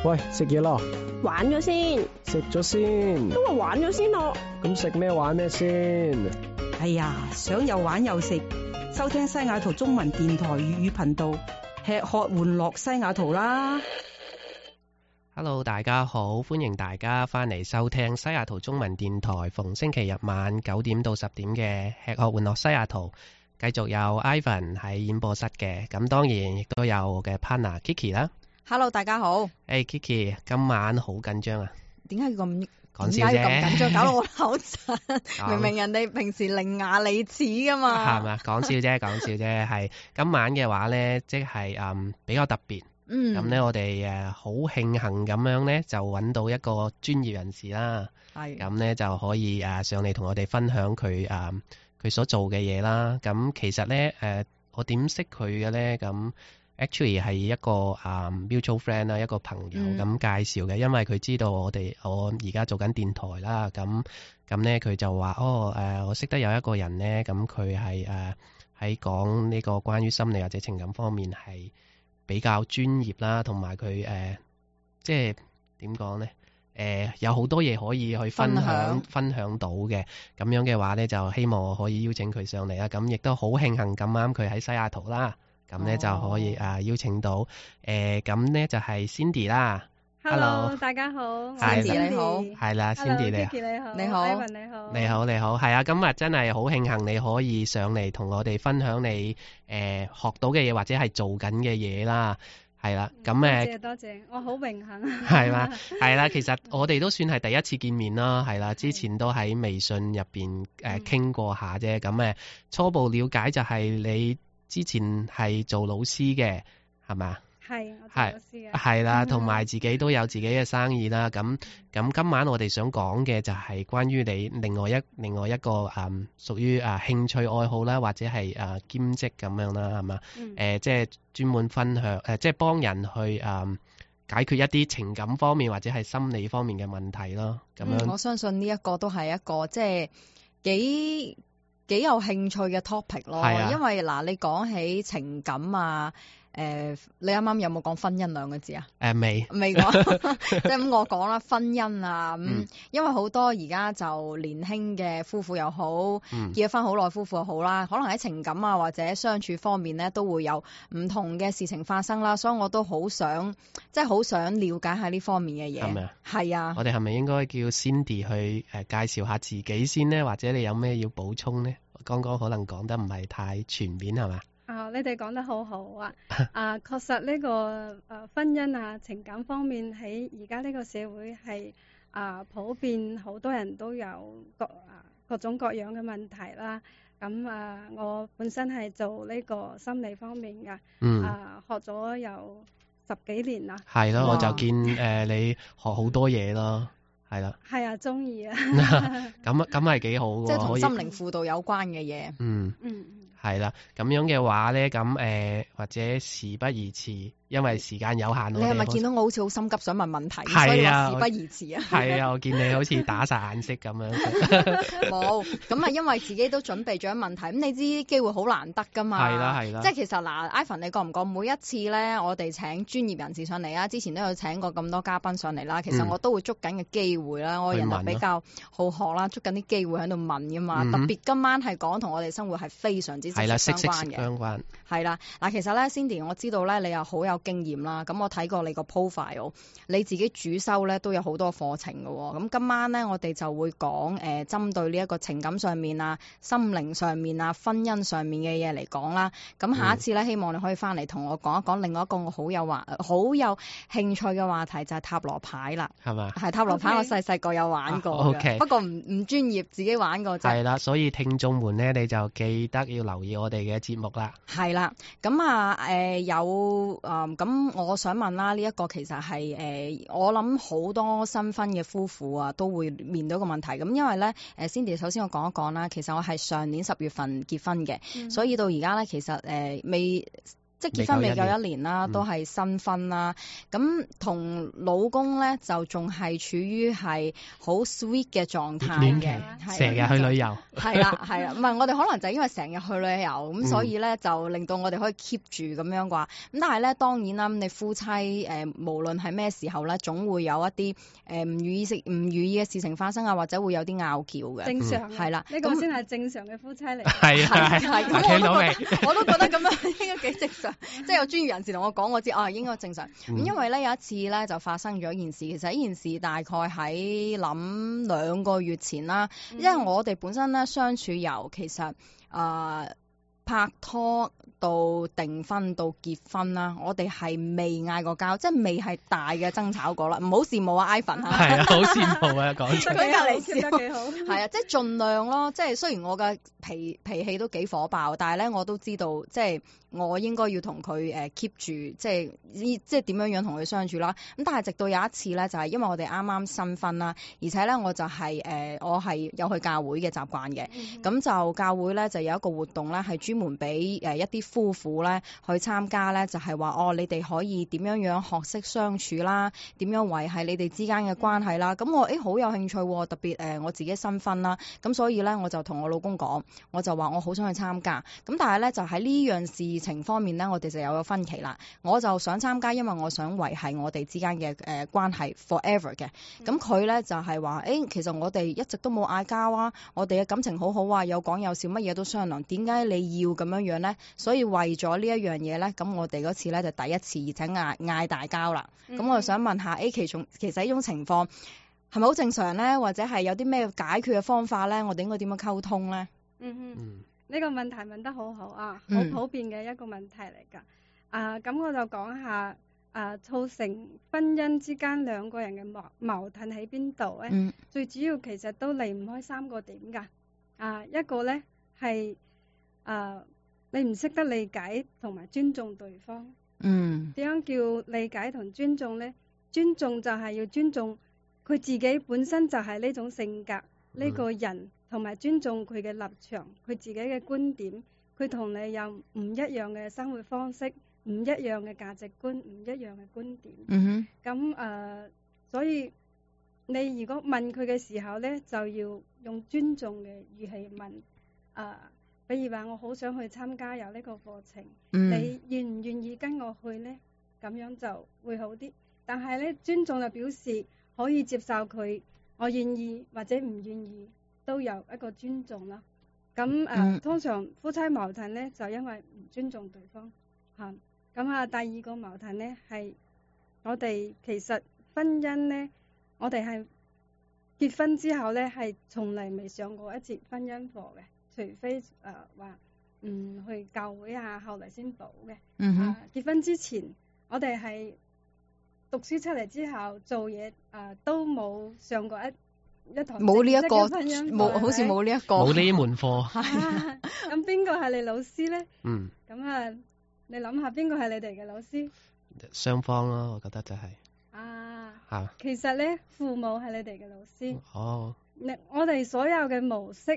喂，食嘢啦！ 玩咗先， 食咗先。 都話玩咗先咯。 咁食咩玩咩先？ 哎呀，想又玩又食，收聽西雅圖中文電台粵語頻道，吃喝玩樂西雅圖啦。 Hello， 大家好，歡迎大家翻嚟收聽西雅圖中文電台逢星期日晚9點到10點嘅吃喝玩樂西雅圖，繼續有 Ivan 喺演播室嘅，咁當然亦都有我嘅 partner Kiki 啦。 Hello， 大家好。 Kiki， 今晚好緊張啊？ 點解要咁講笑啫？ 點解要咁緊張？搞到我口震。明明人哋平時伶牙俐齒噶嘛。 係咪？講笑啫，講笑啫。係今晚嘅話咧，即係比較特別。咁咧，我哋好慶幸咁樣咧，就揾到一個專業人士啦。係。咁咧就可以上嚟同我哋分享佢佢所做嘅嘢啦。咁其實咧我點識佢嘅咧？咁 actually 係一個mutual friend 啦，一個朋友咁介紹嘅，因為佢知道我而家做緊電台啦。咁咧佢就話我識得有一個人咧，咁佢係喺講呢個關於心理或者情感方面係比較專業啦，同埋佢即係點講咧？有好多嘢可以去分享到嘅。咁樣嘅話咧，就希望我可以邀請佢上嚟啦。咁亦都好慶幸咁啱佢喺西雅圖啦。咁咧就可以邀請到咁咧就係 Cindy 啦。 Hello， 大家好。 Cindy 你好。 係啦 ，Cindy 你好。 你好。 Ivan 你好。 你好你好，係啊！今日真係好慶幸你可以上嚟同我哋分享你學到嘅嘢或者係做緊嘅嘢啦。係啦，咁多謝，我好榮幸。 係嘛，係啦，其實我哋都算係第一次見面啦，係啦，之前都喺微信入邊傾過下啫。咁初步了解就係你之前係做老師嘅，係咪？係，我做老師嘅。係啦，同埋自己都有自己嘅生意啦。咁今晚我哋想講嘅就係關於你另外一個屬於興趣愛好啦，或者係兼職咁樣啦，係嘛？即係專門分享即係幫人去解決一啲情感方面或者係心理方面嘅問題咯。咁樣， 我相信呢一個都係一個即係幾有興趣嘅 topic 咯。因為你講起情感啊。你啱啱有冇講婚姻兩個字啊？ 未講，即係咁我講啦，婚姻啊因為好多而家就年輕嘅夫婦又好，結咗婚好耐夫婦又好啦，可能喺情感啊或者相處方面咧都會有唔同嘅事情發生啦，所以我都好想了解下呢方面嘅嘢。係咪啊？係啊。我哋係咪應該叫 Cindy 去介紹下自己先呢？或者你有咩要補充呢？剛剛可能講得唔係太全面係嘛？ 你哋講得好好啊！確實呢個婚姻啊情感方面喺而家呢個社會係普遍，好多人都有各種各樣嘅問題啦。咁我本身係做呢個心理方面嘅，學咗有10幾年啦。係咯， 我就見你學好多嘢咯，係啦。係啊， 中意啊！ 咁係幾好喎， 即係同心靈輔導有關嘅嘢。 係啦，咁樣嘅話咧，或者事不宜遲，因為時間有限。你係咪見到我好似好心急想問問題，所以話事不宜遲啊？係啊，我見你好似打晒眼色咁樣。 冇，咁因為自己都準備咗問題，咁你知機會好難得噶嘛？係啦。即係其實Ivan 你覺唔覺每一次咧，我哋請專業人士上嚟啦，之前都有請過咁多嘉賓上嚟啦，其實我都會捉緊嘅機會啦，我人就比較好學啦，捉緊啲機會喺度問噶嘛。特別今晚係講同我哋生活係非常之息息相關。係啦，其實咧 Cindy 我知道咧你又好有經驗啦，咁我睇過你個 profile， 你自己主修咧都有好多課程嘅喎。咁今晚咧我哋就會講針對呢一個情感上面啊、心靈上面啊、婚姻上面嘅嘢嚟講啦。咁下一次咧希望你可以翻嚟同我講一講另外一個我好有興趣嘅話題，就係塔羅牌啦。係嘛？係塔羅牌，我細個有玩過嘅，不過唔專業，自己玩過啫。係啦， 所以聽眾們咧你就記得要留意我哋嘅節目啦。 係啦，咁咁我想問啦，呢一個其實係我諗好多新婚嘅夫婦啊都會面對一個問題。咁因為咧Cindy 首先我講一講啦，其實我係上年10月份結婚嘅，所以到而家咧其實即係結婚未夠1年啦，都係新婚啦。咁同老公咧就仲係處於係好 sweet 嘅狀態嘅， 成日去旅遊。 係啦，唔係我哋可能就係因為成日去旅遊，咁所以咧就令到我哋可以 keep 住咁樣啩。咁但係咧當然啦，你夫妻無論係咩時候咧，總會有一啲唔如意嘅事情發生啊，或者會有啲拗撬嘅。 正常係啦，呢個先係正常嘅夫妻嚟。 係我都覺得咁樣應該幾正常。即係有專業人士同我講，我知應該正常。咁因為咧有一次咧就發生咗一件事，其實呢件事大概喺諗2個月前啦。因為我哋本身咧相處由其實拍拖到訂婚到結婚啦，我哋係未嗌過交，即係未係大嘅爭吵過啦。唔好羨慕啊 Ivan 嚇。 係啊，好羨慕啊，講出。 佢隔離笑得幾好。 係啊，即係盡量咯。即係雖然我嘅脾氣都幾火爆，但係咧我都知道，即係我應該要同佢keep 住，即係點樣同佢相處啦。咁但係直到有一次咧，就係因為我哋啱啱新婚啦，而且咧我就係我係有去教會嘅習慣嘅。咁就教會咧就有一個活動咧，係專門俾一啲夫婦咧去參加咧，就係話你哋可以點樣學識相處啦，點樣維繫你哋之間嘅關係啦。咁我好有興趣喎，特別我自己新婚啦，咁所以咧我就同我老公講，我就話我好想去參加。咁但係咧就喺呢樣事情方面咧，我哋就有個分歧啦。我就想參加，因為我想維繫我哋之間嘅關係 forever 嘅。咁佢咧就係話其實我哋一直都冇嗌交啊，我哋嘅感情好好啊，有講有笑，乜嘢都商量。點解你要咁樣咧？所以為咗呢一樣嘢咧，咁我哋嗰次咧就第一次而且嗌大交啦。咁我就想問下，其實呢種情況係咪好正常咧？或者係有啲咩解決嘅方法咧？我哋應該點樣溝通咧？ 呢個問題問得好好啊，好普遍嘅一個問題嚟㗎。咁我就講下造成婚姻之間兩個人嘅矛盾喺邊度咧？最主要其實都離唔開3個點㗎。一個咧係你唔識得理解同埋尊重對方。點樣叫理解同尊重呢？尊重就係要尊重佢自己本身就係呢種性格，呢個人，同埋尊重佢嘅立場，佢自己嘅觀點，佢同你有唔一樣嘅生活方式，唔一樣嘅價值觀，唔一樣嘅觀點。咁所以你如果問佢嘅時候呢，就要用尊重嘅語氣問。比如話我好想去參加有呢個課程，你願唔願意跟我去呢？咁樣就會好啲。但係呢，尊重就表示可以接受佢，我願意或者唔願意都有一個尊重啦。咁通常夫妻矛盾呢，就因為唔尊重對方。咁第二個矛盾呢，係我哋其實婚姻呢，我哋係結婚之後呢，係從嚟未上過一節婚姻課嘅。除非話去教會後嚟先補嘅。結婚之前，我哋係讀書出嚟之後做嘢都冇上過一堂冇呢一個冇， 好似冇呢一個冇呢門課。 咁邊個係你老師咧？咁你諗下邊個係你哋嘅老師？ 雙方咯，我覺得就係其實咧，父母係你哋嘅老師。我哋所有嘅模式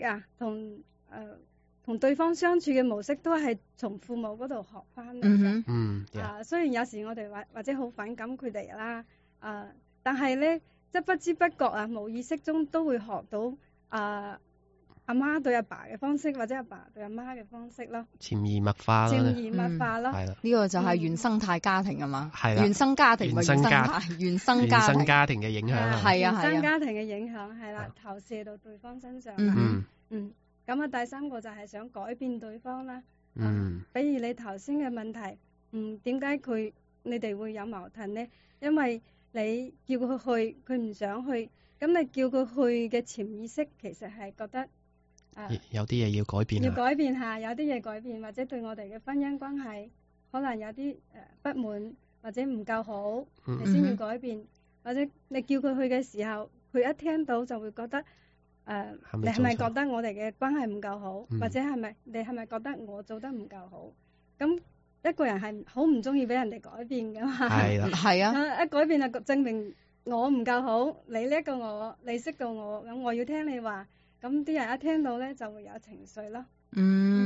同對方相處嘅模式都係從父母嗰度學翻嚟。雖然有時我哋或者好反感佢哋啦，但係咧，即係不知不覺無意識中都會學到阿媽對阿爸嘅方式，或者阿爸對阿媽嘅方式咯。 潛移默化咯。 潛移默化咯。 呢個就係原生態家庭啊嘛。 係啦。 原生家庭嘅原生家庭嘅影響啊。 係啊係啊。原生家庭嘅影響係啦，投射到對方身上。咁第三個就係想改變對方啦。比如你頭先嘅問題，點解你哋會有矛盾呢？因為你叫佢去，佢唔想去，咁你叫佢去嘅潛意識其實係覺得有啲嘢要改變。 要改變下，有啲嘢改變，或者對我哋嘅婚姻關係可能有啲不滿，或者唔夠好，你先要改變。或者你叫佢去嘅時候，佢一聽到就會覺得。你係咪覺得我哋嘅關係唔夠好，或者你係咪覺得我做得唔夠好？咁一個人係好唔中意俾人哋改變噶嘛？ 係啊， 一改變就證明我唔夠好，你叻過我，你識到我，咁我要聽你話，咁啲人一聽到咧就會有情緒咯。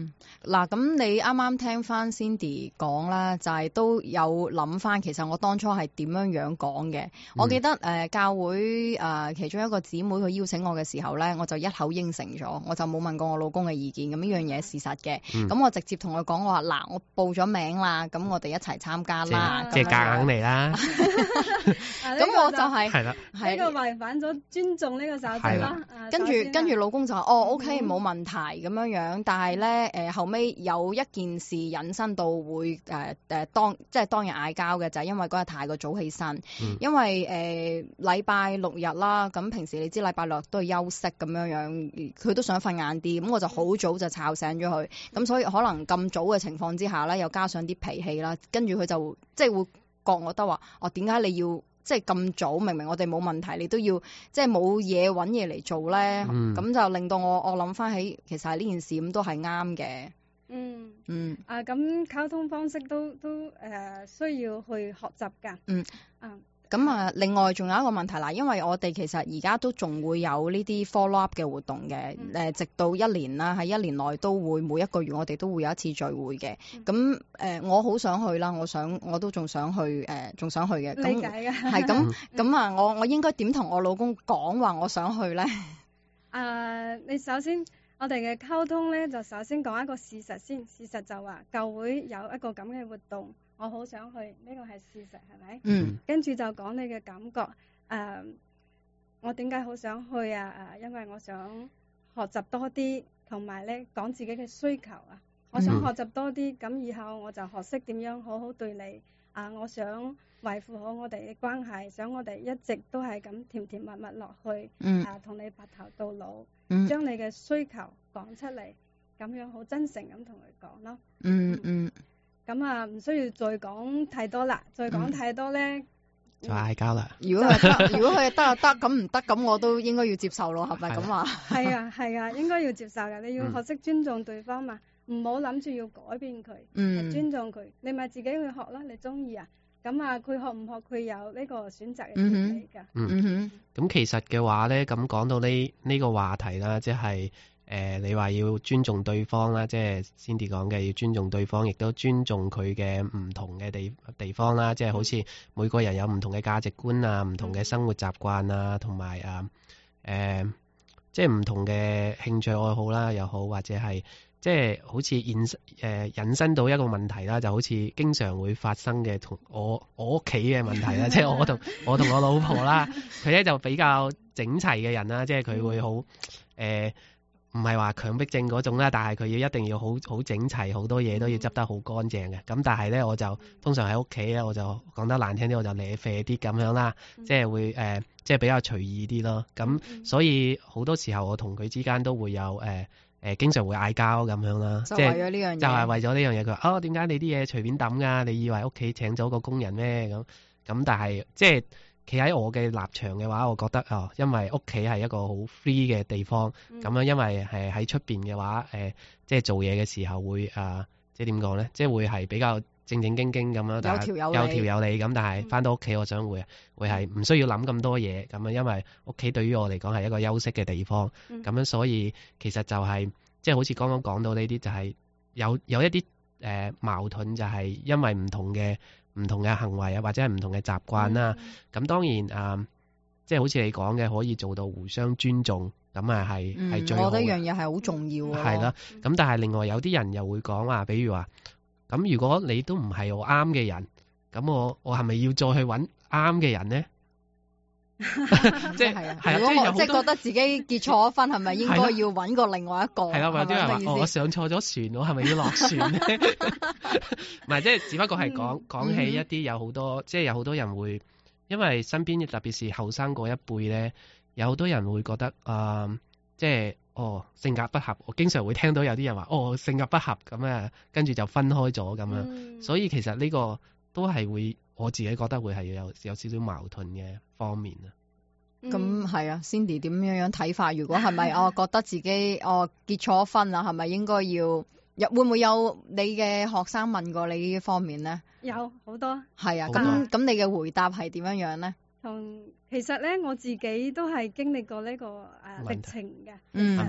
嗱，咁你啱啱聽翻 Cindy 講啦，就係都有諗翻，其實我當初係點樣講嘅。我記得教會其中一個姊妹佢邀請我嘅時候咧，我就一口應承咗，我就冇問過我老公嘅意見。咁呢樣嘢事實嘅，咁我直接同佢講，我話嗱，我報咗名啦，咁我哋一齊參加啦， 即係夾硬嚟啦。 咁我就係呢個違反咗尊重呢個守則啦。 跟住老公就話OK 冇問題咁樣，但係咧後尾有一件事引申到會當日嗌交嘅，就係因為嗰日太過早起身，因為禮拜六日啦，咁平時你知禮拜六都係休息咁樣，佢都想瞓晏啲，咁我就好早就吵醒咗佢，咁所以可能咁早嘅情況之下咧，又加上啲脾氣啦，跟住佢就即係會覺得話，點解你要即係咁早？明明我哋冇問題，你都要即係冇嘢揾嘢嚟做咧，咁就令到我諗翻起，其實係呢件事咁都係啱嘅。 咁溝通方式都需要去學習㗎。 咁另外仲有一個問題啦，因為我哋其實而家都仲會有呢啲 follow up 嘅活動嘅，直到一年啦，喺一年內都會每一個月我哋都會有一次聚會嘅。咁我好想去啦，我都仲想去嘅。 理解嘅。 係咁我應該點同我老公講話我想去咧？ 你首先我哋嘅溝通咧，就首先講一個事實先。事實就話教會有一個咁嘅活動，我好想去，呢個係事實，係咪？跟住就講你嘅感覺。我點解好想去啊？因為我想學習多啲，同埋咧講自己嘅需求啊。我想學習多啲，咁以後我就學識點樣好好對你。我想維護好我哋嘅關係，想我哋一直都係咁甜甜蜜蜜落去。同你白頭到老。將你嘅需求講出嚟，咁樣好真誠咁同佢講咯。咁唔需要再講太多啦，再講太多咧就嗌交啦。 如果佢得就得，咁唔得咁我都應該要接受咯，係咪咁話？ 係啊，應該要接受嘅。你要學識尊重對方嘛，唔好諗住要改變佢，尊重佢。你咪自己去學啦，你中意啊。咁佢學唔學佢有呢個選擇嘅權利㗎。 咁其實嘅話咧，咁講到呢個話題啦，即係你話要尊重對方啦，即係 Cindy 講嘅要尊重對方，亦都尊重佢嘅唔同嘅地方啦，即係好似每個人有唔同嘅價值觀啊，唔同嘅生活習慣啊，同埋即係唔同嘅興趣愛好啦，又好或者係。即係好似引申到一個問題啦，就好似經常會發生嘅同我屋企嘅問題啦，即係我同我老婆啦，佢咧就比較整齊嘅人啦，即係佢會好唔係話強迫症嗰種啦，但係佢一定要好整齊，好多嘢都要執得好乾淨嘅。咁但係咧，我就通常喺屋企咧，我就講得難聽啲，我就瀨啡啲咁樣啦，即係會即係比較隨意啲咯。咁所以好多時候我同佢之間都會有經常會嗌交咁樣啦， 就為咗呢樣嘢， 就係為咗呢樣嘢。佢話點解你啲嘢隨便抌㗎？你以為屋企請咗個工人咩？咁但係即係企喺我嘅立場嘅話，我覺得因為屋企係一個好 free 嘅地方，咁樣因為喺出邊嘅話，即係做嘢嘅時候會即係點講咧？即係會係比較正正經經咁樣，但係有條有理咁。但係翻到屋企，我想會係唔需要諗咁多嘢咁樣，因為屋企對於我嚟講係一個休息嘅地方。咁樣所以其實就係即係好似剛剛講到呢啲，就係有一啲矛盾，就係因為唔同嘅行為啊，或者係唔同嘅習慣啦。咁當然即係好似你講嘅，可以做到互相尊重，咁係最好。 我覺得一樣嘢係好重要嘅。 係啦，咁但係另外有啲人又會講話，比如話咁，如果你都唔係我啱嘅人，咁我係咪要再去揾啱嘅人咧？即係如果我即係覺得自己結錯婚，係咪應該要揾過另外一個？係啦， 或者係話我上錯咗船，我係咪要落船咧？唔係，即係只不過係講起一啲有好多，即係有好多人會，因為身邊特別是後生嗰一輩咧，有好多人會覺得即係性格不合。我經常會聽到有啲人話性格不合咁跟住就分開咗咁樣。所以其實呢個都係會，我自己覺得會係有少少矛盾嘅方面啊。 咁係啊 ，Cindy 點樣睇法？如果係咪覺得自己結錯婚啦，係咪應該會唔會有你嘅學生問過你呢方面咧？ 有好多。係啊，咁你嘅回答係點樣咧？ 其實咧，我自己都係經歷過呢個歷程嘅。 係咪？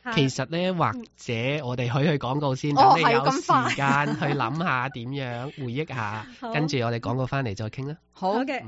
其實咧，或者我哋去廣告先，等你有時間去諗下點樣回憶下，跟住我哋廣告翻嚟再傾啦。 好嘅。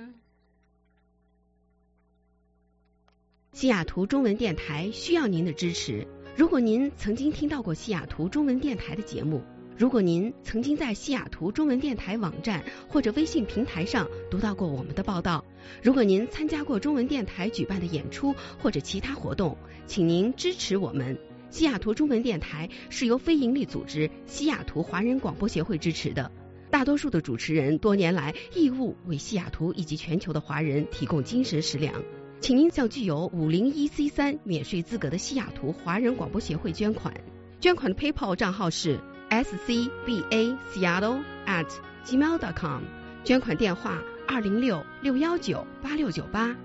西雅圖中文電台需要您的支持。如果您曾經聽到過西雅圖中文電台的節目，如果您曾經在西雅圖中文電台網站或者微信平台上讀到過我們的報道，如果您參加過中文電台舉辦的演出或者其他活動，請您支持我們。西雅圖中文電台是由非營利組織西雅圖華人廣播協會支持的，大多數的主持人多年來義務為西雅圖以及全球的華人提供精神食糧。請您向具有501C3免稅資格的西雅圖華人廣播協會捐款，捐款的 PayPal 賬號是scbaseattle@gmail.com， 捐款電話206-619-8698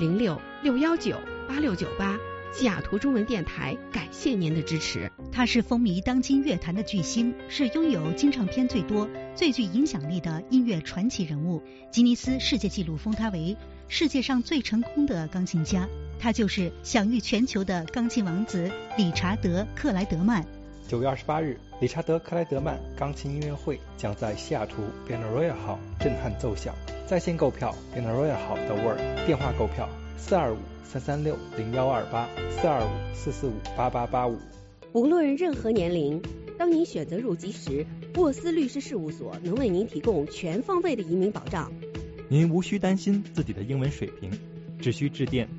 206-619-8698。西雅圖中文電台感謝您的支持。 他是風靡當今樂壇的巨星，是擁有金唱片最多、最具影響力的音樂傳奇人物。吉尼斯世界紀錄封他為世界上最成功的鋼琴家，他就是享譽全球的鋼琴王子理查德·克萊德曼。 9月28日，理查德·克萊德曼鋼琴音樂會將在西雅圖 Benaroya Hall 震撼奏響。在線購票 Benaroya Hall The World， 電話購票425-336-0128 425-445-8885。 無論任何年齡，當您選擇入籍時，沃斯律師事務所能為您提供全方位的移民保障。 您無需擔心自己的英文水平，只需致電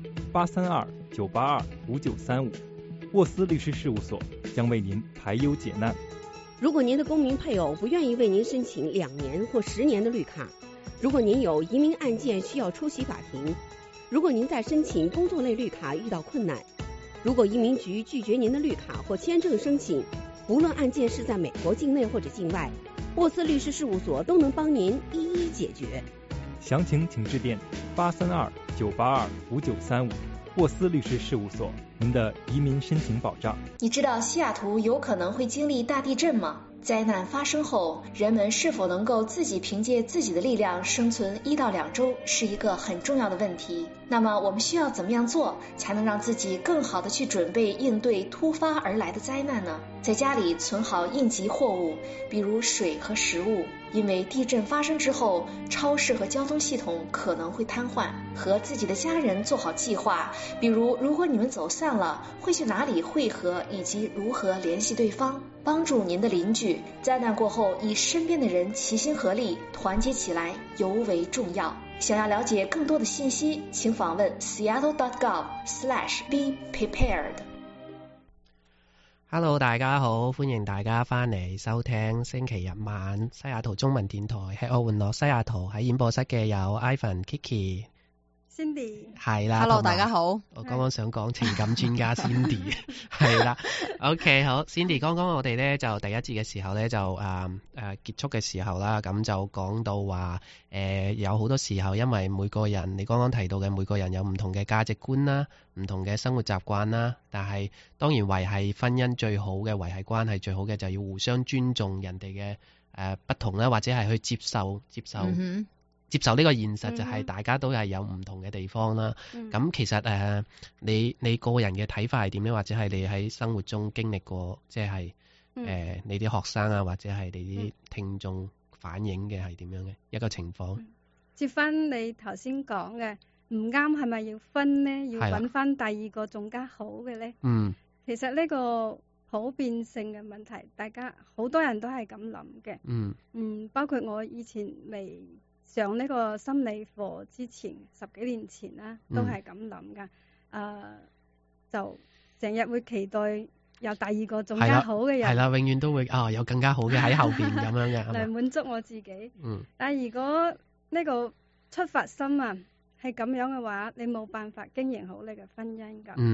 832-982-5935，沃斯律師事務所將為您排憂解難。 如果您的公民配偶不願意為您申請2年或10年的綠卡，如果您有移民案件需要出席法庭，如果您在申請工作類綠卡遇到困難，如果移民局拒絕您的綠卡或簽證申請，無論案件是在美國境內或者境外，沃斯律師事務所都能幫您一一解決。 詳情請致電832-982-5935，沃斯律師事務所，您的移民申請保障。 你知道西雅圖有可能會經歷大地震嗎？災難發生後，人們是否能夠自己憑借自己的力量生存1到2週，是一個很重要的問題。那麼我們需要怎麼樣做，才能讓自己更好地去準備應對突發而來的災難呢？在家裡存好應急貨物，比如水和食物，因為地震發生之後，超市和交通系統可能會癱瘓。和自己的家人做好計劃，比如如果你們走散了，會去哪裡會合，以及如何聯繫對方。幫助您的鄰居，災難過後與身邊的人齊心合力，團結起來尤為重要。想要了解更多的信息，請訪問 seattle.gov/be prepared。Hello， 大家好，歡迎大家翻嚟收聽星期日晚西雅圖中文電台吃喝玩樂西雅圖。喺演播室嘅有 Ivan、Kiki、Cindy， 係啦。 Hello， 大家好。 我剛剛想講情感專家 Cindy， 係啦。OK， 好 ，Cindy， 剛剛我哋咧就第一節嘅時候咧就結束嘅時候啦，咁就講到話有好多時候因為每個人你剛剛提到嘅每個人有唔同嘅價值觀啦，唔同嘅生活習慣啦，但係當然維繫婚姻最好嘅維繫關係最好嘅就要互相尊重人哋嘅不同啦，或者係去接受呢個現實，就係大家都係有唔同嘅地方啦。咁其實你個人嘅睇法係點樣，或者係你喺生活中經歷過，即係你啲學生啊，或者係你啲聽眾反映嘅係點樣嘅一個情況？ 接翻你頭先講嘅唔啱，係咪要分呢？要揾翻第二個仲加好嘅呢？其實呢個普遍性嘅問題，大家好多人都係咁諗嘅。包括我以前未上呢個心理課之前10幾年前啦，都係咁諗噶。就成日會期待有第二個仲加好嘅人，係啦， 永遠都會有更加好嘅喺後邊咁樣嘅嚟滿足我自己。但係如果呢個出發心啊係咁樣嘅話，你冇辦法經營好你嘅婚姻噶。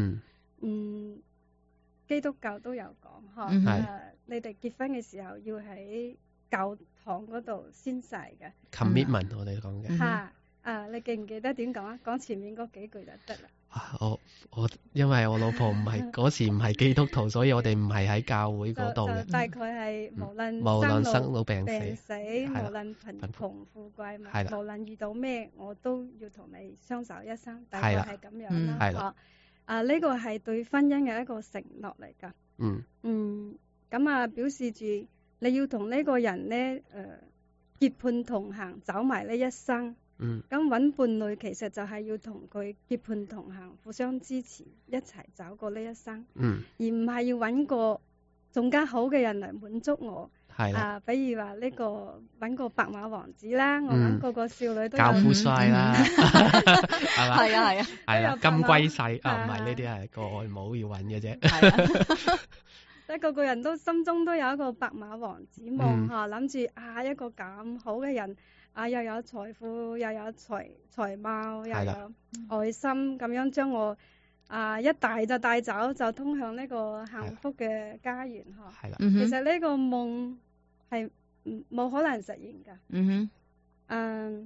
基督教都有講，你哋結婚嘅時候要喺教堂嗰度宣誓嘅 commitment，我哋講嘅。 你記唔記得點講啊？講前面嗰幾句就得啦。 我因為我老婆唔係嗰時唔係基督徒，所以我哋唔係喺教會嗰度嘅。 大概係無論生老病死，無論貧窮富貴，無論遇到咩，我都要同你相守一生。大概係咁樣啦。 呢個係對婚姻嘅一個承諾嚟㗎。咁表示住你要同呢個人呢結伴同行，走埋呢一生。咁揾伴侶其實就係要同佢結伴同行，互相支持，一齊走過呢一生。而唔係要揾個仲加好嘅人嚟滿足我。比如話呢個揾個白馬王子啦，我揾個少女都有教父帥啦，係嘛？係啊，金龜婿唔係呢啲係個外母要揾嘅啫。 即係個人都心中都有一個白馬王子夢諗住一個咁好嘅人又有財富，又有才貌，又有愛心，咁樣將我一帶就帶走，就通向呢個幸福嘅家園其實呢個夢係冇可能實現㗎。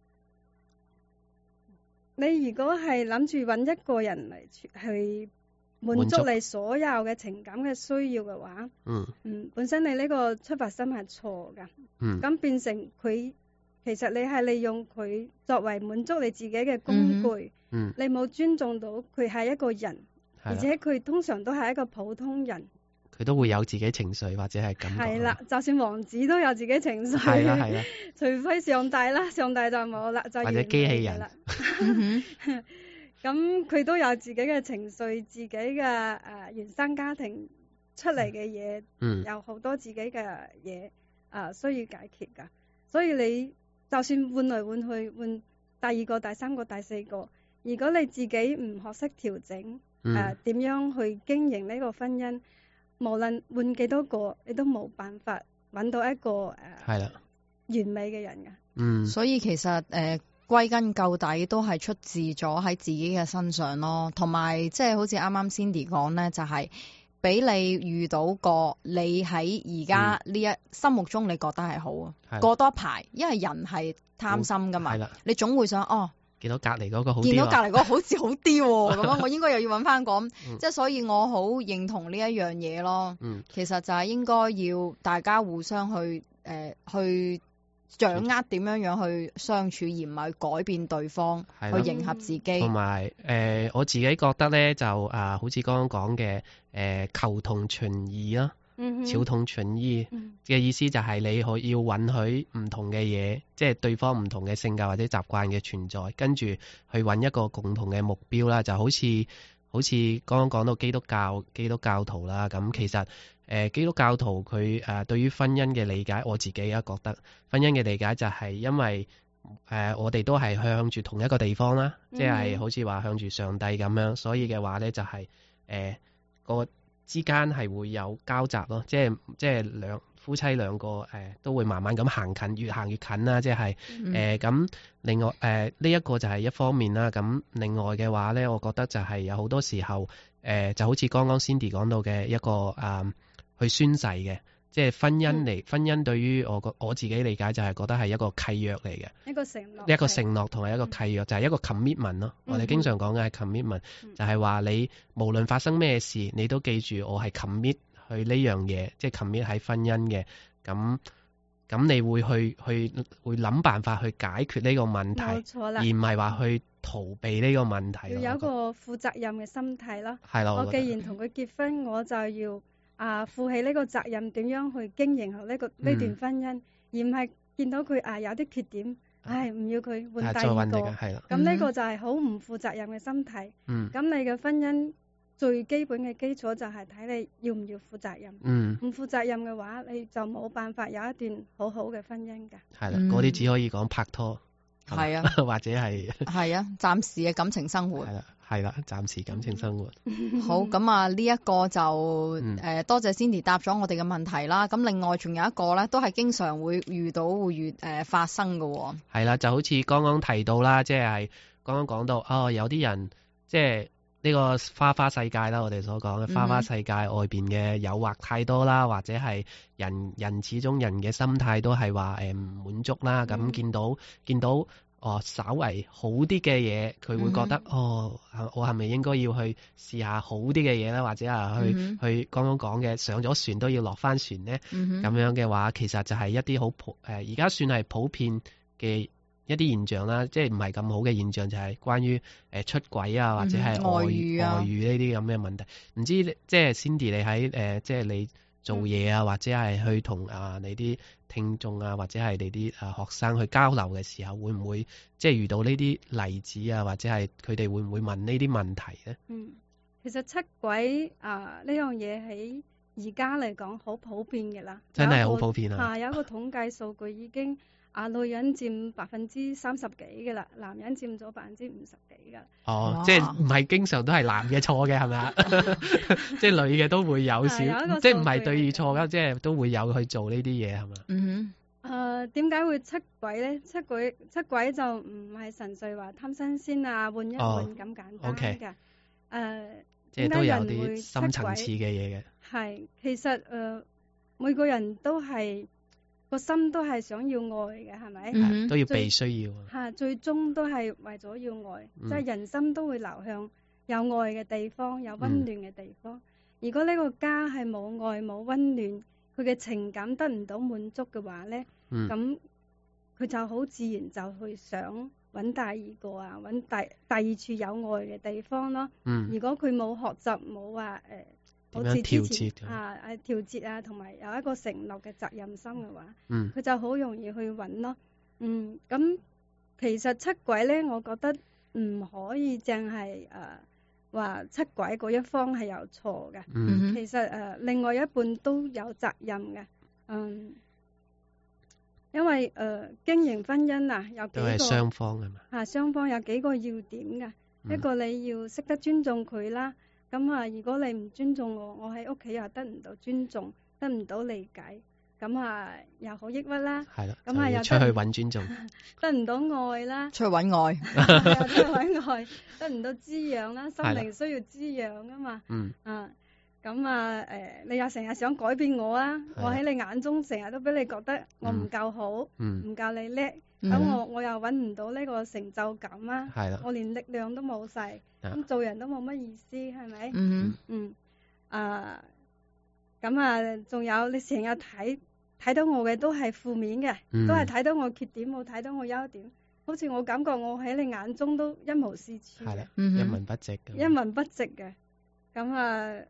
你如果係諗住揾一個人嚟去滿足你所有嘅情感嘅需要嘅話，本身你呢個出發心係錯㗎。咁變成佢，其實你係利用佢作為滿足你自己嘅工具。你冇尊重到佢係一個人，而且佢通常都係一個普通人。 佢都會有自己情緒或者係感覺。係啦， 就算王子都有自己情緒。係啦，除非上帝啦，上帝就冇啦，就或者機器人啦。 咁佢都有自己嘅情緒，自己嘅原生家庭出嚟嘅嘢，有好多自己嘅嘢需要解決㗎。所以你就算換來換去，換第二個、第三個、第四個，如果你自己唔學識調整，點樣去經營呢個婚姻，無論換幾多個，你都冇辦法揾到一個完美嘅人㗎。 所以其實歸根究底都係出自咗喺自己嘅身上咯，同埋即係好似啱啱 Cindy 講咧，就係俾你遇到個你喺而家呢一心目中你覺得係好啊，過多排，因為人係貪心噶嘛，你總會想見到隔離嗰個好啲， 見到隔離嗰個好似好啲咁樣，我應該又要揾翻個，即係所以我好認同呢一樣嘢咯。其實就係應該要大家互相去掌握點樣去相處，而唔係去改變對方，去迎合自己。 同埋我自己覺得咧，就好似剛剛講嘅求同存異啦，求同存異嘅意思就係你要允許唔同嘅嘢，即係對方唔同嘅性格或者習慣嘅存在，跟住去揾一個共同嘅目標啦。就好似剛剛講到基督教徒啦，咁其實基督教徒佢對於婚姻嘅理解，我自己覺得婚姻嘅理解就係因為我哋都係向住同一個地方啦，即係好似話向住上帝咁樣，所以嘅話咧就係個之間係會有交集咯，即係夫妻兩個都會慢慢咁行近，越行越近啦，即係咁。另外呢一個就係一方面啦，咁另外嘅話咧，我覺得就係有好多時候就好似剛剛 Cindy 講到嘅一個去宣誓嘅，即係婚姻對於我自己理解就係覺得係一個契約嚟嘅，一個承諾同埋一個契約，就係一個 commitment 咯。我哋經常講嘅係 commitment，就係話你無論發生咩事，你都記住我係 commit 去呢樣嘢，即係 commit 喺婚姻嘅。咁你會會諗辦法去解決呢個問題，冇錯啦，而唔係話去逃避呢個問題。 要有一個負責任嘅心態咯。 係咯， 我既然同佢結婚，我就要負起呢個責任，點樣去經營好呢段婚姻，而唔係見到佢有啲缺點，唔要佢換第二個。咁呢個就係好唔負責任嘅心態。咁你嘅婚姻最基本嘅基礎就係睇你要唔要負責任。唔負責任嘅話，你就冇辦法有一段好好嘅婚姻㗎。 係啦，嗰啲只可以講拍拖。 係啊， 或者係暫時嘅感情生活。 係啦，暫時感情生活。 好，咁呢一個就多謝 Cindy 答咗我哋嘅問題啦。咁另外仲有一個咧，都係經常會遇到發生嘅。 係啦，就好似剛剛提到啦，即係剛剛講到有啲人即係呢個花世界啦，我哋所講嘅花世界外邊嘅誘惑太多啦，或者係人始終人嘅心態都係話唔滿足啦。咁見到稍為好啲嘅嘢，佢會覺得我係咪應該要去試下好啲嘅嘢咧？或者係去剛剛講嘅上咗船都要落翻船咧？咁樣嘅話，其實就係一啲好而家算係普遍嘅一啲現象啦，即係唔係咁好嘅現象，就係關於出軌啊，或者係外遇呢啲咁嘅問題。唔知即係 Cindy 你喺即係你做嘢啊，或者係去同你啲聽眾啊，或者係你啲學生去交流嘅時候，會唔會即係遇到呢啲例子啊，或者係佢哋會唔會問呢啲問題咧？ 其實出軌呢樣嘢喺而家嚟講好普遍嘅啦， 真係好普遍啊！ 有一個統計數據已經女人佔30%幾嘅啦，男人佔咗50%幾噶。 哦，即係唔係經常都係男嘅錯嘅係咪啊？即係女嘅都會有少，即係唔係對與錯噶，即係都會有去做呢啲嘢係嘛？ 點解會出軌咧？出軌就唔係純粹話貪新鮮啊，換一換咁簡單嘅。 即係都有啲深層次嘅嘢嘅。 係，其實每個人都係個心都係想要愛嘅，係咪？ 都要被需要。 最終都係為咗要愛，即係人心都會流向有愛嘅地方，有溫暖嘅地方。如果呢個家係冇愛冇溫暖，佢嘅情感得唔到滿足嘅話咧，咁佢就好自然就去想揾第二個啊，揾第二處有愛嘅地方咯。如果佢冇學習，冇話好似之前調節啊，同埋有一個承諾嘅責任心嘅話，佢就好容易去揾咯。咁其實出軌咧，我覺得唔可以淨係話出軌嗰一方係有錯嘅。其實另外一半都有責任嘅。因為經營婚姻有幾個都係雙方係嘛？雙方有幾個要點嘅。一個你要識得尊重佢啦。咁如果你唔尊重我喺屋企又得唔到尊重，得唔到理解，咁又好抑鬱啦。係啦，咁又出去揾尊重， 得唔到愛啦。 出去揾愛， 出去揾愛，得唔到滋養啦，心靈需要滋養啊嘛。咁你又成日想改變我啊？我喺你眼中成日都俾你覺得我唔夠好，唔夠你叻，咁我又揾唔到呢個成就感啊！我連力量都冇晒，咁做人都冇乜意思，係咪？咁仲有你成日睇到我嘅都係負面嘅，都係睇到我缺點，冇睇到我優點，好似我感覺我喺你眼中都一無是處， 係啦，一文不值嘅， 一文不值嘅。咁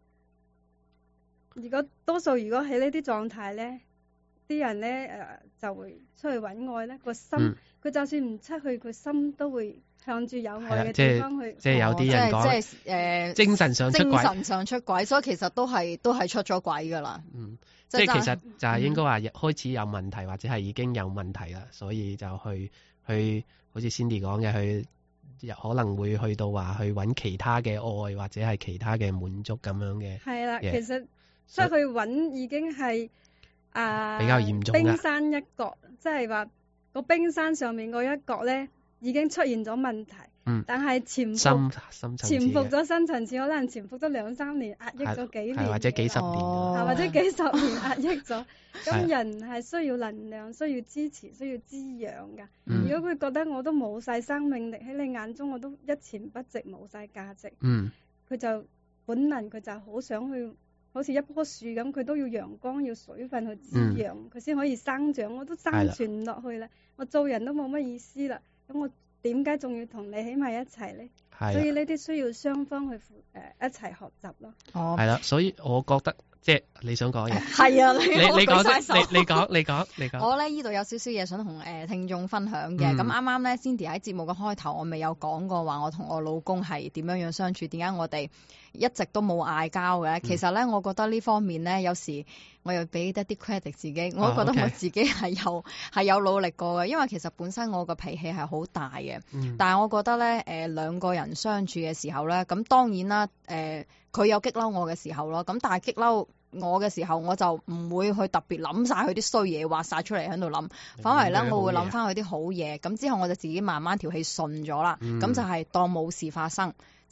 如果喺呢啲狀態咧，啲人咧就會出去揾愛咧，個心佢就算唔出去，佢心都會向住有愛嘅地方去。 即係有啲人講，即係精神上出軌， 所以其實都係出咗軌噶啦。 即係其實就係應該話開始有問題，或者係已經有問題啦，所以就去好似 Cindy 講嘅，去可能會去到話去揾其他嘅愛，或者係其他嘅滿足咁樣嘅。係啦， 其實出去揾已經係比較嚴重， 冰山一角，即係話個冰山上面嗰一角咧已經出現咗問題。但係潛伏咗深層次，可能潛伏咗2-3年，壓抑咗幾年， 或者幾十年， 或者幾十年壓抑咗。咁人係需要能量，需要支持，需要滋養噶。如果佢覺得我都冇晒生命力，喺你眼中我都一錢不值，冇晒價值，佢就本能佢就好想去，好似一棵樹咁，佢都要陽光要水分去滋養，佢先可以生長。我都生存唔落去啦，我做人都冇乜意思啦，咁我點解仲要同你喺埋一齊呢？所以呢啲需要雙方去一齊學習咯。 係啦，所以我覺得即係你想講嘢。 係啊，你講。 我咧呢度有少少嘢想同聽眾分享嘅。咁啱啱咧 Cindy 喺節目嘅開頭，我未有講過話我同我老公係點樣相處，點解我哋一直都冇嗌交嘅。其實咧，我覺得呢方面咧，有時我又俾得啲 credit 自己，我都覺得我自己係有努力過嘅。因為其實本身我個脾氣係好大嘅，但係我覺得咧兩個人相處嘅時候咧，咁當然啦佢有激嬲我嘅時候咯，咁但係激嬲我嘅時候，我就唔會去特別諗晒佢啲衰嘢，話晒出嚟喺度諗，反而咧我會諗翻佢啲好嘢，咁之後我就自己慢慢條氣順咗啦，咁就係當冇事發生。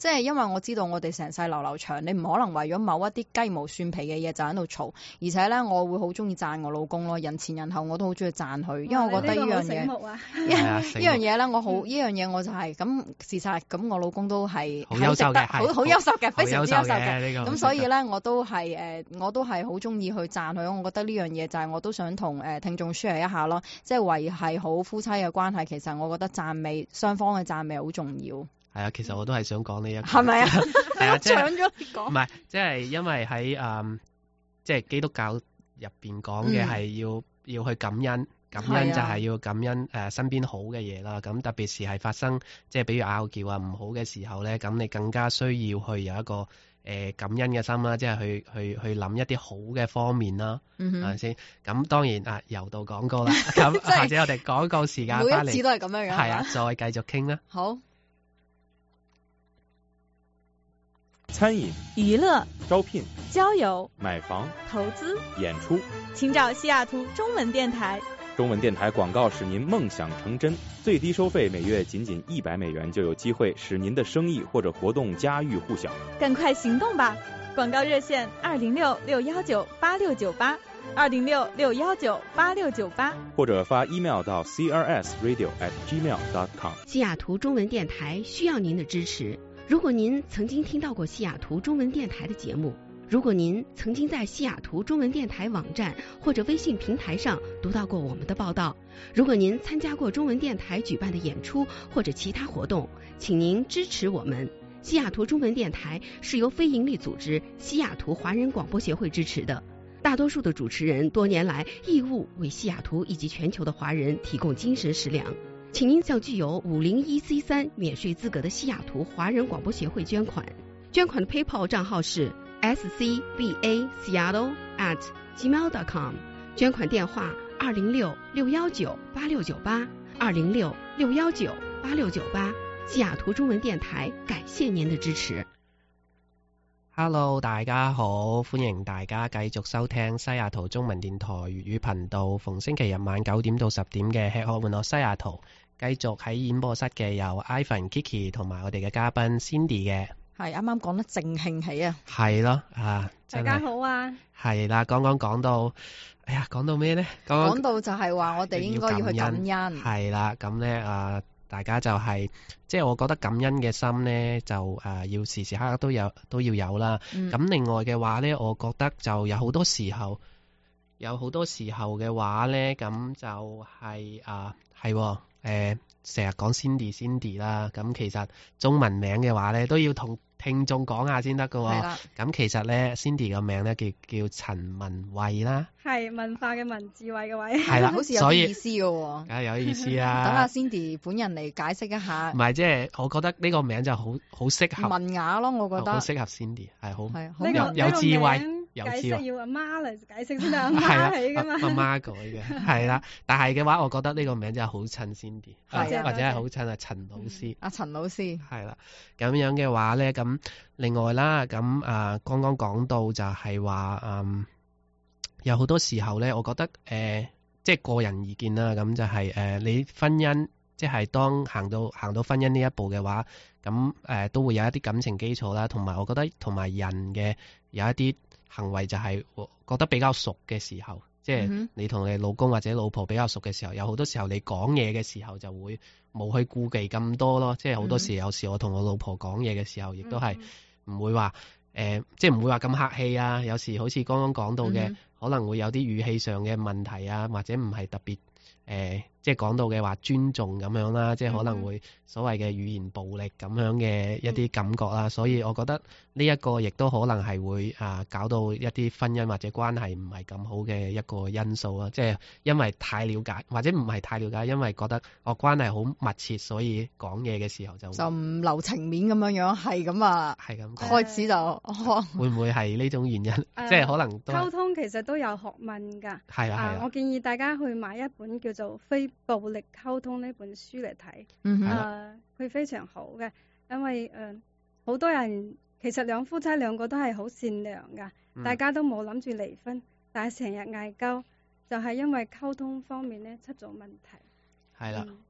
即係因為我知道我哋成世流流長，你唔可能為咗某一啲雞毛蒜皮嘅嘢就喺度嘈。而且咧，我會好中意讚我老公咯，人前人後我都好中意讚佢，因為我覺得呢樣嘢，呢樣嘢咧，我好呢樣嘢我就係咁事實咁，我老公都係好優秀嘅，好優秀嘅，非常之優秀嘅。咁所以咧，我都係好中意去讚佢。我覺得呢樣嘢就係我都想同聽眾 share 一下咯，即係維繫好夫妻嘅關係。其實我覺得讚美雙方嘅讚美好重要。 係啊，其實我都係想講呢一個， 係咪啊？ 係啊， 搶咗你講。 唔係，即係因為喺即係基督教入邊講嘅係要去感恩，感恩就係要感恩身邊好嘅嘢啦。咁特別是係發生即係比如拗撬啊唔好嘅時候咧，咁你更加需要去有一個感恩嘅心啦，即係去諗一啲好嘅方面啦，係咪先？咁當然由到廣告啦，咁或者我哋廣告時間翻嚟， 每一次都係咁樣樣， 係啊，再繼續傾啦。 好。 餐飲、 娛樂、 招聘、 交友、 買房、 投資、 演出， 請找西雅圖中文電台。 中文電台廣告使您夢想成真，最低收費每月僅$100就有機會使您的生意或者活動家喻戶曉。 趕快行動吧！廣告熱線206-619-8698 206-619-8698， 或者發 email 到 crsradio@gmail.com。 西雅圖中文電台需要您的支持。如果您曾經聽到過西雅圖中文電台的節目，如果您曾經在西雅圖中文電台網站或者微信平台上讀到過我們的報道，如果您參加過中文電台舉辦的演出或者其他活動，請您支持我們。西雅圖中文電台是由非營利組織西雅圖華人廣播協會支持的，大多數的主持人多年來義務為西雅圖以及全球的華人提供精神食糧。請您向具有501C3免稅資格的西雅圖華人廣播協會捐款，捐款的 PayPal 賬號是scbaseattle@gmail.com， 捐款電話206-619-8698 206-619-8698。西雅圖中文電台感謝您的支持。 Hello， 大家好，歡迎大家繼續收聽西雅圖中文電台粵語頻道，逢星期日晚9點到10點嘅吃喝玩樂西雅圖。繼續喺演播室嘅有 Ivan、Kiki 同埋我哋嘅嘉賓 Cindy 嘅。 係啱啱講得正興起啊！ 係咯大家好啊！ 係啦，剛剛講到，哎呀，講到咩呢？講到就係話我哋應該要去感恩。 係啦，咁呢大家就係即係我覺得感恩嘅心呢，就要時時刻刻都要有啦。咁另外嘅話呢，我覺得就有好多時候嘅話呢，咁就係成日講 Cindy 啦。咁其實中文名嘅話呢，都要同聽眾講下先得噶。咁其實呢 Cindy 個名呢，叫陳文慧啦。係文化嘅文，智慧嘅慧。 係啦， 好似有啲意思嘅。 梗係有意思啦。 等阿 Cindy 本人嚟解釋一下。 唔係，即係我覺得呢個名就好適合文雅咯，我覺得。 好適合 Cindy， 係好有智慧。 解釋要阿媽嚟解釋先得，阿媽起噶嘛。 阿媽改嘅，係啦。但係嘅話，我覺得呢個名真係好襯 Cindy， 或者係好襯阿陳老師。阿陳老師係啦。咁樣嘅話咧，咁另外啦，咁剛剛講到就係話，有好多時候咧，我覺得即係個人意見啦，咁就係你婚姻即係當行到婚姻呢一步嘅話，咁都會有一啲感情基礎啦，同埋我覺得同埋人嘅有一啲行為就係覺得比較熟嘅時候，即係你同你老公或者老婆比較熟嘅時候，有好多時候你講嘢嘅時候就會冇去顧忌咁多咯。即係好多時有時我同我老婆講嘢嘅時候，亦都係唔會話即係唔會話咁客氣啊。有時好似剛剛講到嘅，可能會有啲語氣上嘅問題啊，或者唔係特別即係講到嘅話尊重咁樣啦，即係可能會所謂嘅語言暴力咁樣嘅一啲感覺啦。所以我覺得呢一個亦都可能係會搞到一啲婚姻或者關係唔係咁好嘅一個因素啦。即係因為太了解或者唔係太了解，因為覺得關係好密切，所以講嘢嘅時候就唔留情面咁樣係咁啊， 係咁開始就會唔會係呢種原因？即係可能溝通其實都有學問㗎。係啊，我建議大家去買一本叫做非暴力溝通呢本書嚟睇，佢非常好嘅，因為好多人其實夫妻兩個都係好善良噶，大家都冇諗住離婚，但係成日嗌交，就係因為溝通方面呢出咗問題。 係啦，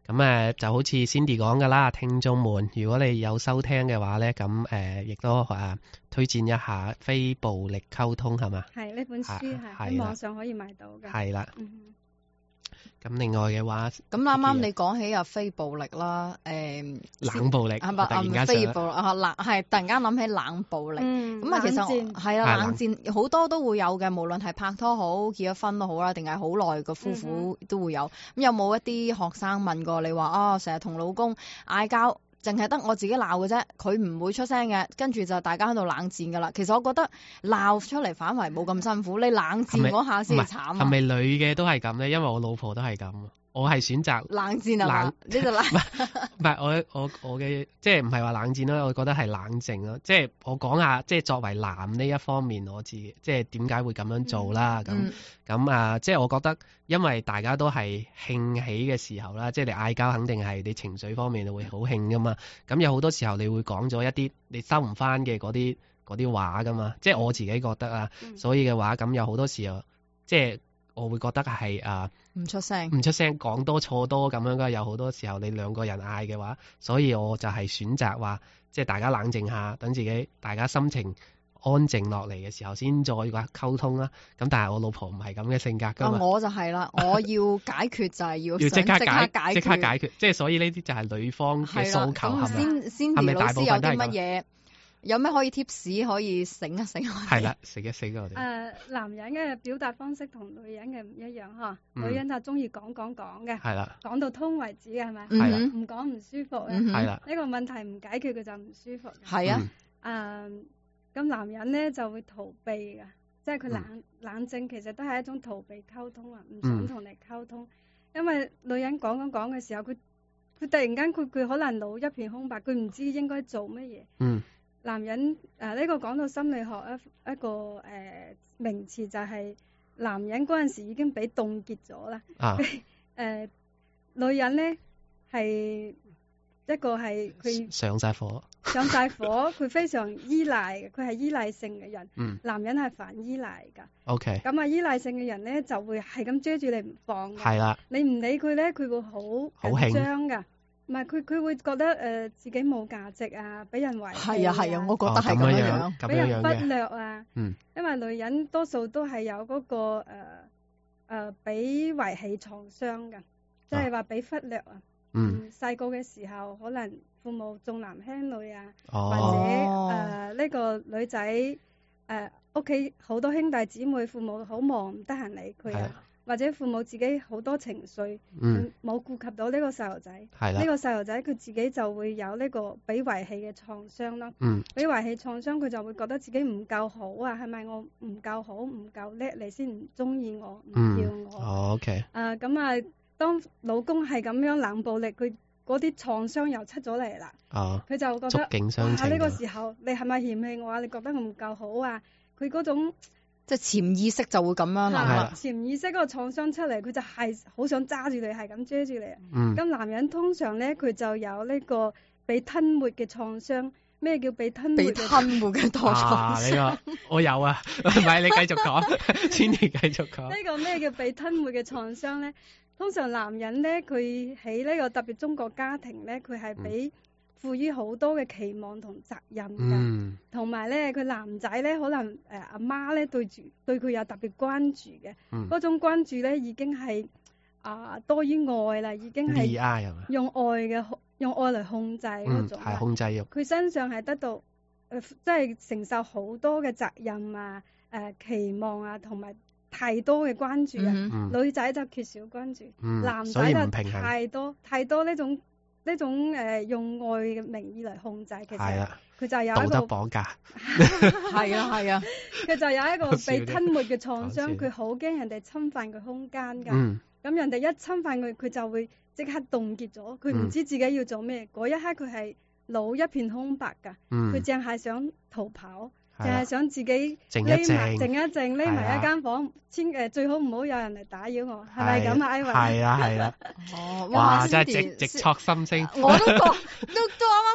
咁就好似 Cindy 講㗎啦，聽眾們，如果你有收聽嘅話咧，咁亦都推薦一下非暴力溝通係嘛？係呢本書係喺網上可以買到嘅。係啦。 咁另外嘅話， 咁啱啱你講起非暴力啦， 冷暴力，突然間非暴力係突然間諗起冷暴力，咁其實係啦，冷戰好多都會有嘅，無論係拍拖好、結咗婚都好啦，定係好耐嘅夫婦都會有。咁有冇一啲學生問過你話成日同老公嗌交，淨係得我自己鬧嘅啫，佢唔會出聲嘅，跟住就大家喺度冷戰噶啦。其實我覺得鬧出嚟反為冇咁辛苦，你冷戰嗰下先慘啊。 係咪女嘅都係咁咧？因為我老婆都係咁，我係選擇冷戰啊！呢就冷唔係我嘅，即係唔係話冷戰咯？我覺得係冷靜咯。即係我講下，即係作為男呢一方面，我自己即係點解會咁樣做啦？咁即係我覺得，因為大家都係興起嘅時候啦，即係你嗌交肯定係你情緒方面會好興噶嘛。咁有好多時候你會講咗一啲你收唔翻嘅嗰啲話噶嘛。即係我自己覺得所以嘅話咁有好多時候即係。我會覺得係唔出聲講多錯多咁樣噶，有好多時候你兩個人嗌嘅話，所以我就係選擇話，即係大家冷靜下，等自己大家心情安靜落嚟嘅時候，先再話溝通啦。咁但係我老婆唔係咁嘅性格噶嘛， 我就係啦，我要解決就係要即刻解決，即係所以呢啲就係女方嘅訴求係咪？ 老師有啲乜嘢？有咩可以 tips 可以醒一醒我哋？ 係啦，醒一醒我哋。 男人嘅表達方式同女人嘅唔一樣嗬。女人就中意講嘅，係啦，講到通為止嘅係咪？係啦，唔講唔舒服嘅，係啦。呢個問題唔解決佢就唔舒服。 係啊。咁男人咧就會逃避嘅，即係佢冷靜，其實都係一種逃避溝通啊，唔想同你溝通。因為女人講嘅時候，佢突然間佢可能腦一片空白，佢唔知應該做乜嘢。男人呢個講到心理學一個名詞就係男人嗰陣時已經俾凍結咗啦。女人呢係一個係佢上晒火， 佢非常依賴嘅，佢係依賴性嘅人。男人係反依賴㗎。OK。咁依賴性嘅人呢就會係咁追住你唔放。係啦。你唔理佢呢，佢會好緊張㗎。唔係佢會覺得自己冇價值啊，俾人遺棄啊， 係啊，我覺得係咁樣， 俾人忽略啊。因為女人多數都係有嗰個俾遺棄創傷㗎，即係話俾忽略啊。細個嘅時候可能父母重男輕女啊，或者呢個女仔屋企好多兄弟姊妹，父母好忙唔得閒理佢啊。或者父母自己好多情緒，冇顧及到呢個細路仔，呢個細路仔佢自己就會有呢個俾遺棄嘅創傷咯。俾遺棄創傷，佢就會覺得自己唔夠好啊，係咪我唔夠好、唔夠叻，你先唔中意我、唔要我？OK。咁當老公係咁樣冷暴力，佢嗰啲創傷又出咗嚟啦。佢就覺得呢個時候你係咪嫌棄我啊？你覺得我唔夠好啊？佢嗰種。 即係潛意識就會咁樣啦， 潛意識嗰個創傷出嚟，佢就係好想揸住你，係咁追住你。咁男人通常咧，佢就有呢個被吞沒嘅創傷。咩叫被吞沒嘅創傷？ 呢個我有啊，唔係你繼續講，先你繼續講。 呢個咩叫被吞沒嘅創傷咧？通常男人咧，佢喺呢個特別中國家庭咧，佢係俾賦予好多嘅期望同責任㗎，同埋咧佢男仔咧可能阿媽咧對佢有特別關注嘅，嗰種關注咧已經係多於愛啦，已經係用愛嚟控制嗰種， 係控制欲。 佢身上係得到即係承受好多嘅責任啊、期望啊，同埋太多嘅關注啊。女仔就缺少關注，男仔就太多呢種用愛嘅名義嚟控制，其實佢就有一個道德綁架， 係啊， 佢就有一個被吞沒嘅創傷，佢好驚人哋侵犯佢空間㗎。咁人哋一侵犯佢，佢就會即刻凍結咗，佢唔知自己要做咩。嗰一刻佢係腦一片空白㗎，佢淨係想逃跑。淨係想自己靜一靜，匿埋一間房，最好唔好有人嚟打擾我，係咪咁啊？ 係啦，哇，真係直戳心聲。 我都啱啱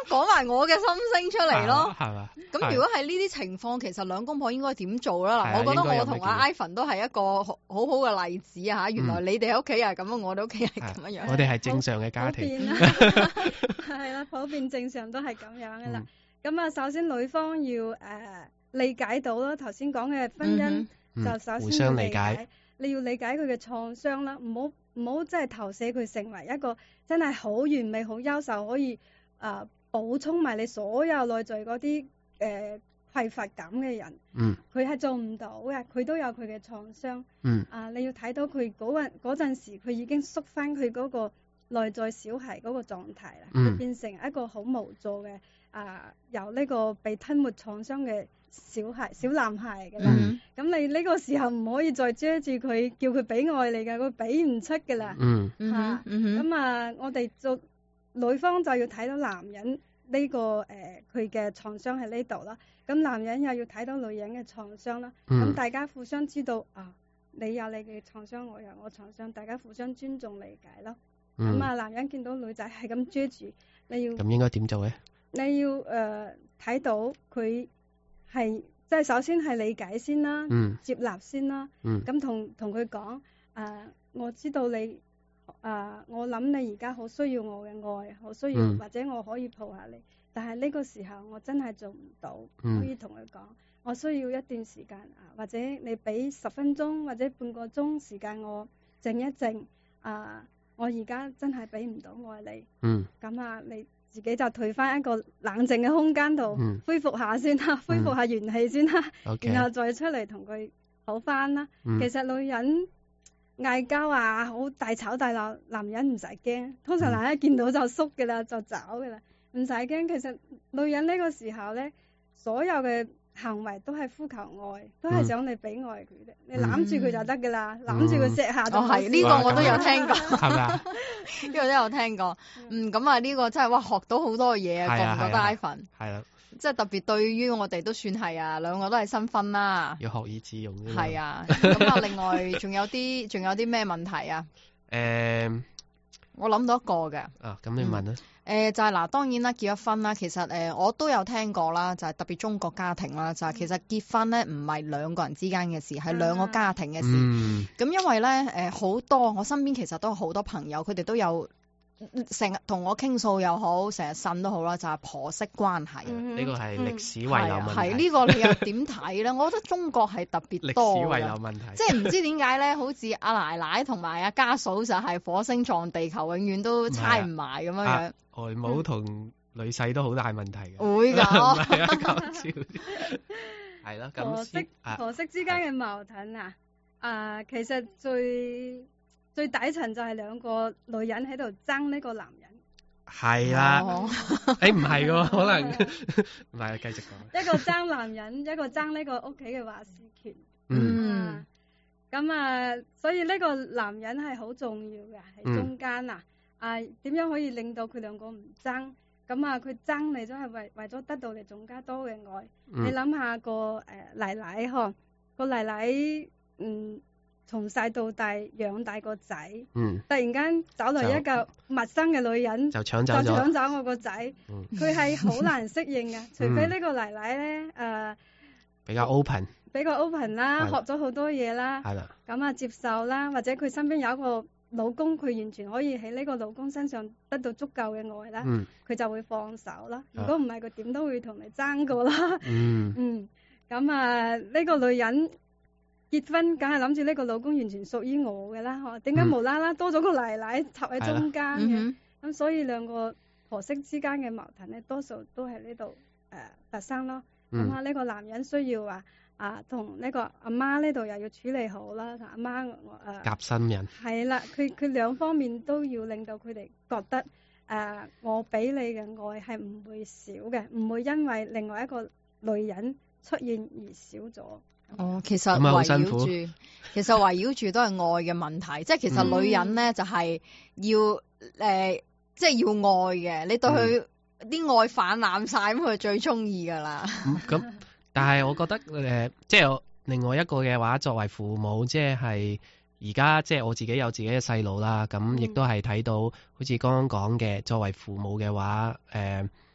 講埋我嘅心聲出嚟咯， 係嘛？ 咁如果係呢啲情況，其實兩公婆應該點做啦？嗱，我覺得我同阿 Ivan 都係一個好好嘅例子啊！原來你哋喺屋企又係咁樣，我哋屋企係咁樣。 我哋係正常嘅家庭。 係啦，普遍正常都係咁樣噶啦。咁啊，首先女方要理解到啦，頭先講嘅婚姻就首先要理解，你要理解佢嘅創傷啦，唔好真係投射佢成為一個真係好完美、好優秀，可以補充埋你所有內在嗰啲匱乏感嘅人。佢係做唔到嘅，佢都有佢嘅創傷。你要睇到佢嗰陣時，佢已經縮翻佢嗰個內在小孩嗰個狀態啦，佢變成一個好無助嘅由呢個被吞沒創傷嘅小男孩㗎啦。咁你呢個時候唔可以再追住佢，叫佢俾愛你㗎，佢俾唔出㗎啦。咁我哋做女方就要睇到男人呢個佢嘅創傷喺呢度啦，咁男人又要睇到女人嘅創傷啦。咁大家互相知道你有你嘅創傷，我有我創傷，大家互相尊重理解咯。咁男人見到女仔係咁追住，你要咁應該點做咧？ 你要睇到佢係即係首先係理解先啦，接納先啦。咁同佢講我知道你我諗你而家好需要我嘅愛，好需要或者我可以抱下你，但係呢個時候我真係做唔到。可以同佢講，我需要一段時間或者你俾10分鐘或者半個鐘時間我靜一靜。我而家真係俾唔到愛你。咁你自己就退翻一個冷靜嘅空間度，恢復下先啦，恢復下元氣先啦，然後再出嚟同佢好翻啦。其實女人嗌交好大吵大鬧，男人唔使驚，通常男人一見到就縮嘅啦，就走嘅啦，唔使驚。其實女人呢個時候呢，所有嘅行為都係呼求愛，都係想你俾愛佢嘅。你攬住佢就得噶啦，攬住佢錫下就係。呢個我都有聽過，係咪啊？呢個都有聽過。咁呢個真係學到好多嘢啊！覺唔覺得 Ivan？係啦，即係特別對於我哋都算係兩個都係新婚啦，要學以致用。係啊，咁另外仲有啲咩問題啊？我諗到一個嘅。咁你問啦。就係嗱，當然啦，結咗婚啦，其實我都有聽過啦，就係特別中國家庭啦，就係其實結婚咧唔係兩個人之間嘅事，係兩個家庭嘅事。咁因為咧好多我身邊其實都有好多朋友，佢哋都有成日同我傾訴又好，成日呻都好啦，就係婆媳關係。呢個係歷史遺留問題。係呢個你又點睇咧？我覺得中國係特別多歷史遺留問題，即係唔知點解咧，好似阿奶奶同埋阿家嫂就係火星撞地球，永遠都猜唔埋咁樣樣。外母同女婿都好大問題嘅。會㗎，係啊，講笑。係咯，婆媳之間嘅矛盾其實最底層就係兩個女人喺度爭呢個男人。係啦，唔係喎，可能唔係，繼續講。一個爭男人，一個爭呢個屋企嘅話事權。咁所以呢個男人係好重要嘅，喺中間點樣可以令到佢兩個唔爭？咁佢爭你都係為咗得到你更加多嘅愛。你諗下個奶奶個奶奶從細到大養大個仔，突然間走嚟一個陌生嘅女人就搶走我個仔，佢係好難適應嘅。除非呢個奶奶咧比較 open 啦，學咗好多嘢啦，咁接受啦，或者佢身邊有一個老公，佢完全可以喺呢個老公身上得到足夠嘅愛啦，佢就會放手啦。如果唔係，佢點都會同你爭過啦。咁呢個女人結婚梗係諗住呢個老公完全屬於我嘅啦，點解無啦啦多咗個奶奶插喺中間嘅？咁所以兩個婆媳之間嘅矛盾咧，多數都係呢度發生咯。咁呢個男人需要同呢個阿媽呢度又要處理好啦，同阿媽夾新人係啦，佢兩方面都要令到佢哋覺得我俾你嘅愛係唔會少嘅，唔會因為另外一個女人出現而少咗。其實圍繞住都係愛嘅問題，即係其實女人咧就係要即係要愛嘅，你對佢啲愛泛濫晒，咁佢最中意噶啦。咁但係我覺得即係另外一個嘅話，作為父母，即係而家即係我自己有自己嘅細路啦，咁亦都係睇到好似剛剛講嘅，作為父母嘅話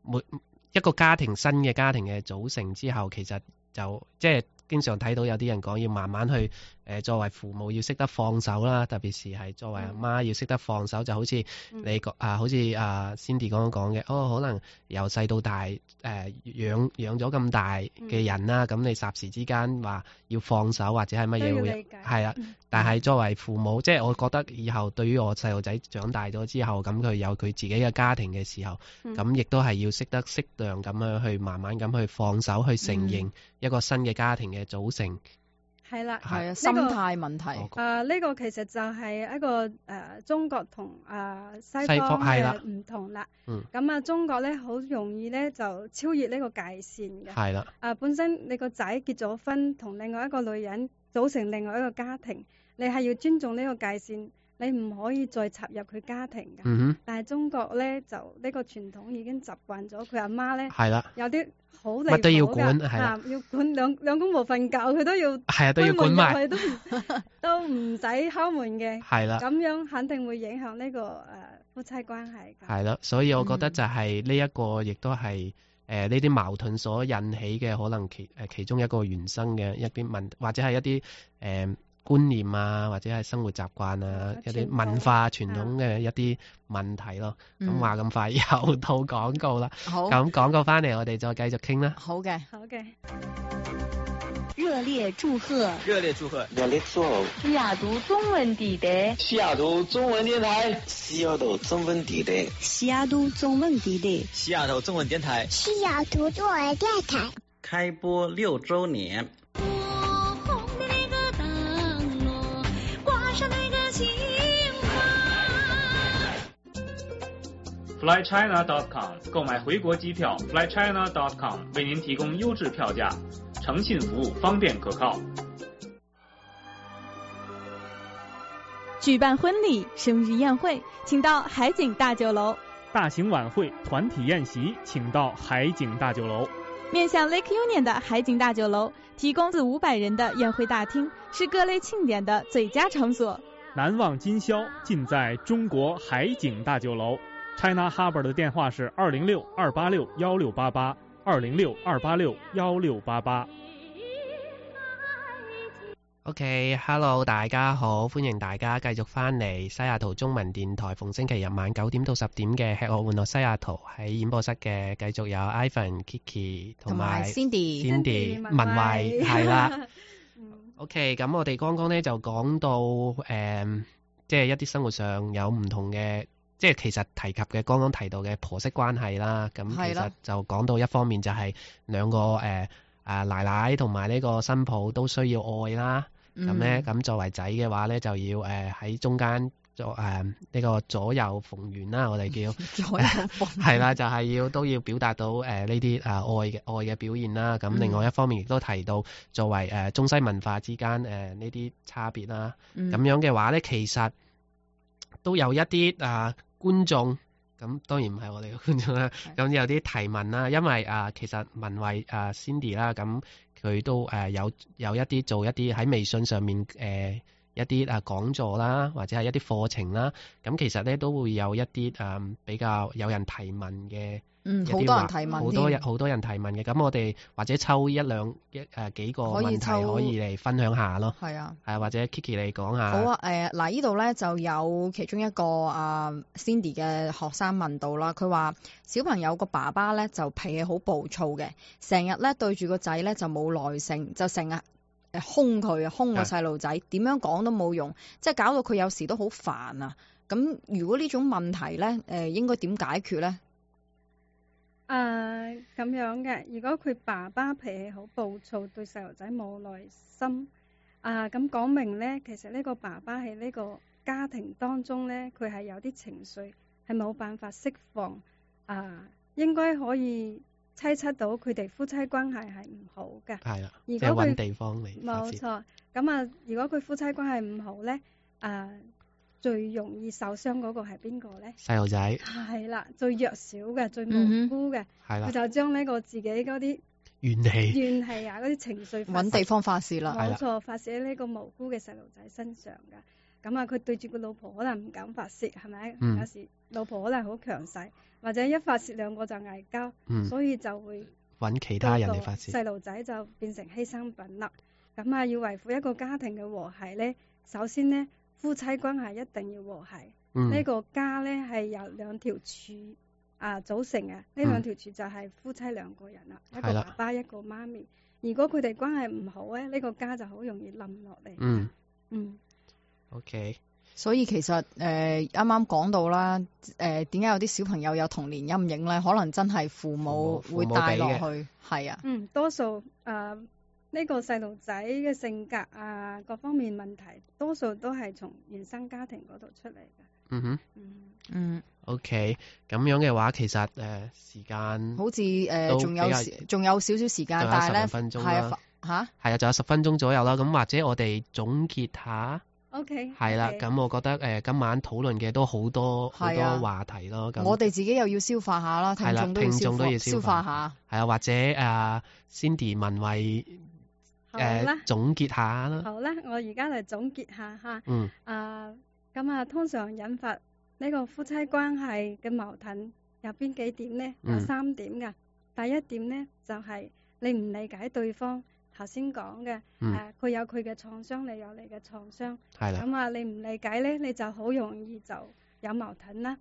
每一個家庭新嘅家庭嘅組成之後，其實就即係經常睇到有啲人講要慢慢去作為父母要識得放手啦，特別是係作為阿媽要識得放手，就好似你好似Cindy 剛剛講嘅，可能由細到大養咗咁大嘅人啦，咁你霎時之間話要放手或者係乜嘢會係啦，但係作為父母，即係我覺得以後對於我細路仔長大咗之後，咁佢有佢自己嘅家庭嘅時候，咁亦都係要識得適當咁樣去慢慢咁去放手，去承認一個新嘅家庭嘅組成。 係啦， 係啊，心態問題。 呢個其實就係一個中國同西方嘅唔同啦。咁中國咧好容易咧就超越呢個界線嘅。係啦。本身你個仔結咗婚，同另外一個女人組成另外一個家庭，你係要尊重呢個界線，你唔可以再插入佢家庭㗎。但係中國咧就呢個傳統已經習慣咗，佢阿媽咧有啲好離譜㗎，乜都要管，要管兩公婆瞓覺，佢都要都要管埋，都唔使敲門嘅。係啦，咁樣肯定會影響呢個夫妻關係。 係啦，所以我覺得就係呢一個，亦都係呢啲矛盾所引起嘅，可能其中一個原生嘅一啲問題，或者係一啲觀念啊，或者係生活習慣啊，一啲文化傳統嘅一啲問題咯。咁話咁快又到廣告啦。好，咁廣告翻嚟，我哋再繼續傾啦。 好嘅， 好嘅。 熱烈祝賀！ 熱烈祝賀！ 熱烈祝賀！西雅圖中文地帶， 西雅圖中文電台， 西雅圖中文地帶，西雅圖中文地帶， 西雅圖中文電台， 西雅圖中文電台， 開播6週年。 FlyChina.com 購買回國機票 ，FlyChina.com 為您提供優質票價，誠信服務，方便可靠。 舉辦婚禮、生日宴會，請到海景大酒樓； 大型晚會、團體宴席，請到海景大酒樓。 面向 Lake Union 的海景大酒樓，提供400-500人的宴會大廳，是各類慶典的最佳場所。 難忘今宵，盡在中國海景大酒樓。China Harbour 的電話是206-286-1688 206-286-1688。 OK，Hello， 大家好，歡迎大家繼續翻嚟西雅圖中文電台，逢星期日晚9點到10點嘅吃喝玩樂西雅圖，喺演播室嘅繼續有 Ivan、Kiki 同埋 Cindy 文慧係啦。OK， 咁我哋剛剛咧就講到即係一啲生活上有唔同嘅。即係其實提及嘅剛剛提到嘅婆媳關係啦，咁其實就講到一方面就係兩個奶奶同埋呢個新抱都需要愛啦，咁咧咁作為仔嘅話咧就要喺中間呢個左右逢源啦，我哋叫左右逢源係啦，就係都要表達到呢啲愛嘅表現啦。咁另外一方面亦都提到作為中西文化之間呢啲差別啦。咁樣嘅話咧，其實都有一啲觀眾，咁當然唔係我哋嘅觀眾啦，咁有啲提問啦，因為其實文慧Cindy 啦，咁佢都有一啲做一啲喺微信上面一啲講座啦，或者係一啲課程啦，咁其實咧都會有一啲比較有人提問嘅。好多人提問，好多人提問嘅，咁我哋或者抽幾個問題可以嚟分享下咯。係啊，或者 Kiki 你講下。好啊， 嗱呢度咧就有其中一個Cindy 嘅學生問到啦，佢話小朋友個爸爸咧就脾氣好暴躁嘅，成日咧對住個仔咧就冇耐性，就成日兇個細路仔，點樣講都冇用，即係搞到佢有時都好煩啊。咁如果呢種問題咧，應該點解決咧？ 咁樣嘅，如果佢爸爸脾氣好暴躁，對細路仔冇耐心，咁講明呢，其實呢個爸爸喺呢個家庭當中呢，佢係有啲情緒係冇辦法釋放，應該可以猜測到佢哋夫妻關係係唔好嘅。係啦，即係揾地方嚟。冇錯，咁如果佢夫妻關係唔好呢，最容易受傷嗰個係邊個咧？細路仔。係啦，最弱小嘅，最無辜嘅。係啦。佢就將呢個自己嗰啲怨氣嗰啲情緒揾地方發泄啦。冇錯，發泄喺呢個無辜嘅細路仔身上噶。 咁啊佢對住個老婆可能唔敢發泄，係咪？有時老婆可能好強勢，或者一發泄兩個就嗌交，所以就會揾其他人嚟發泄。 細路仔就變成犧牲品啦。咁啊要維護一個家庭嘅和諧咧，首先咧夫妻關係一定要和諧。呢個家咧係由兩條柱組成嘅，呢兩條柱就係夫妻兩個人啦，一個爸爸一個媽咪。如果佢哋關係唔好咧，呢個家就好容易冧落嚟。 OK。 所以其實啱啱講到啦，點解有啲小朋友有童年陰影咧？可能真係父母會帶落去，係啊。 多數呢個細路仔嘅性格各方面問題，多數都係從原生家庭嗰度出嚟嘅。 OK， 咁樣嘅話，其實時間好似仲有少少時間，但係咧係係啊，仲有10分鐘左右啦。咁或者我哋總結下。 OK。 係啦，咁我覺得今晚討論嘅都好多話題咯。咁我哋自己又要消化下啦，聽眾都要消化下。係啊，或者Cindy 文慧總結下啦。 好啦，我而家嚟總結下嚇。咁通常引發呢個夫妻關係嘅矛盾有邊幾點呢？有3點㗎。第一點呢，就係你唔理解對方。頭先講嘅，佢有佢嘅創傷，你有你嘅創傷。係啦。咁你唔理解咧，你就好容易就有矛盾啦。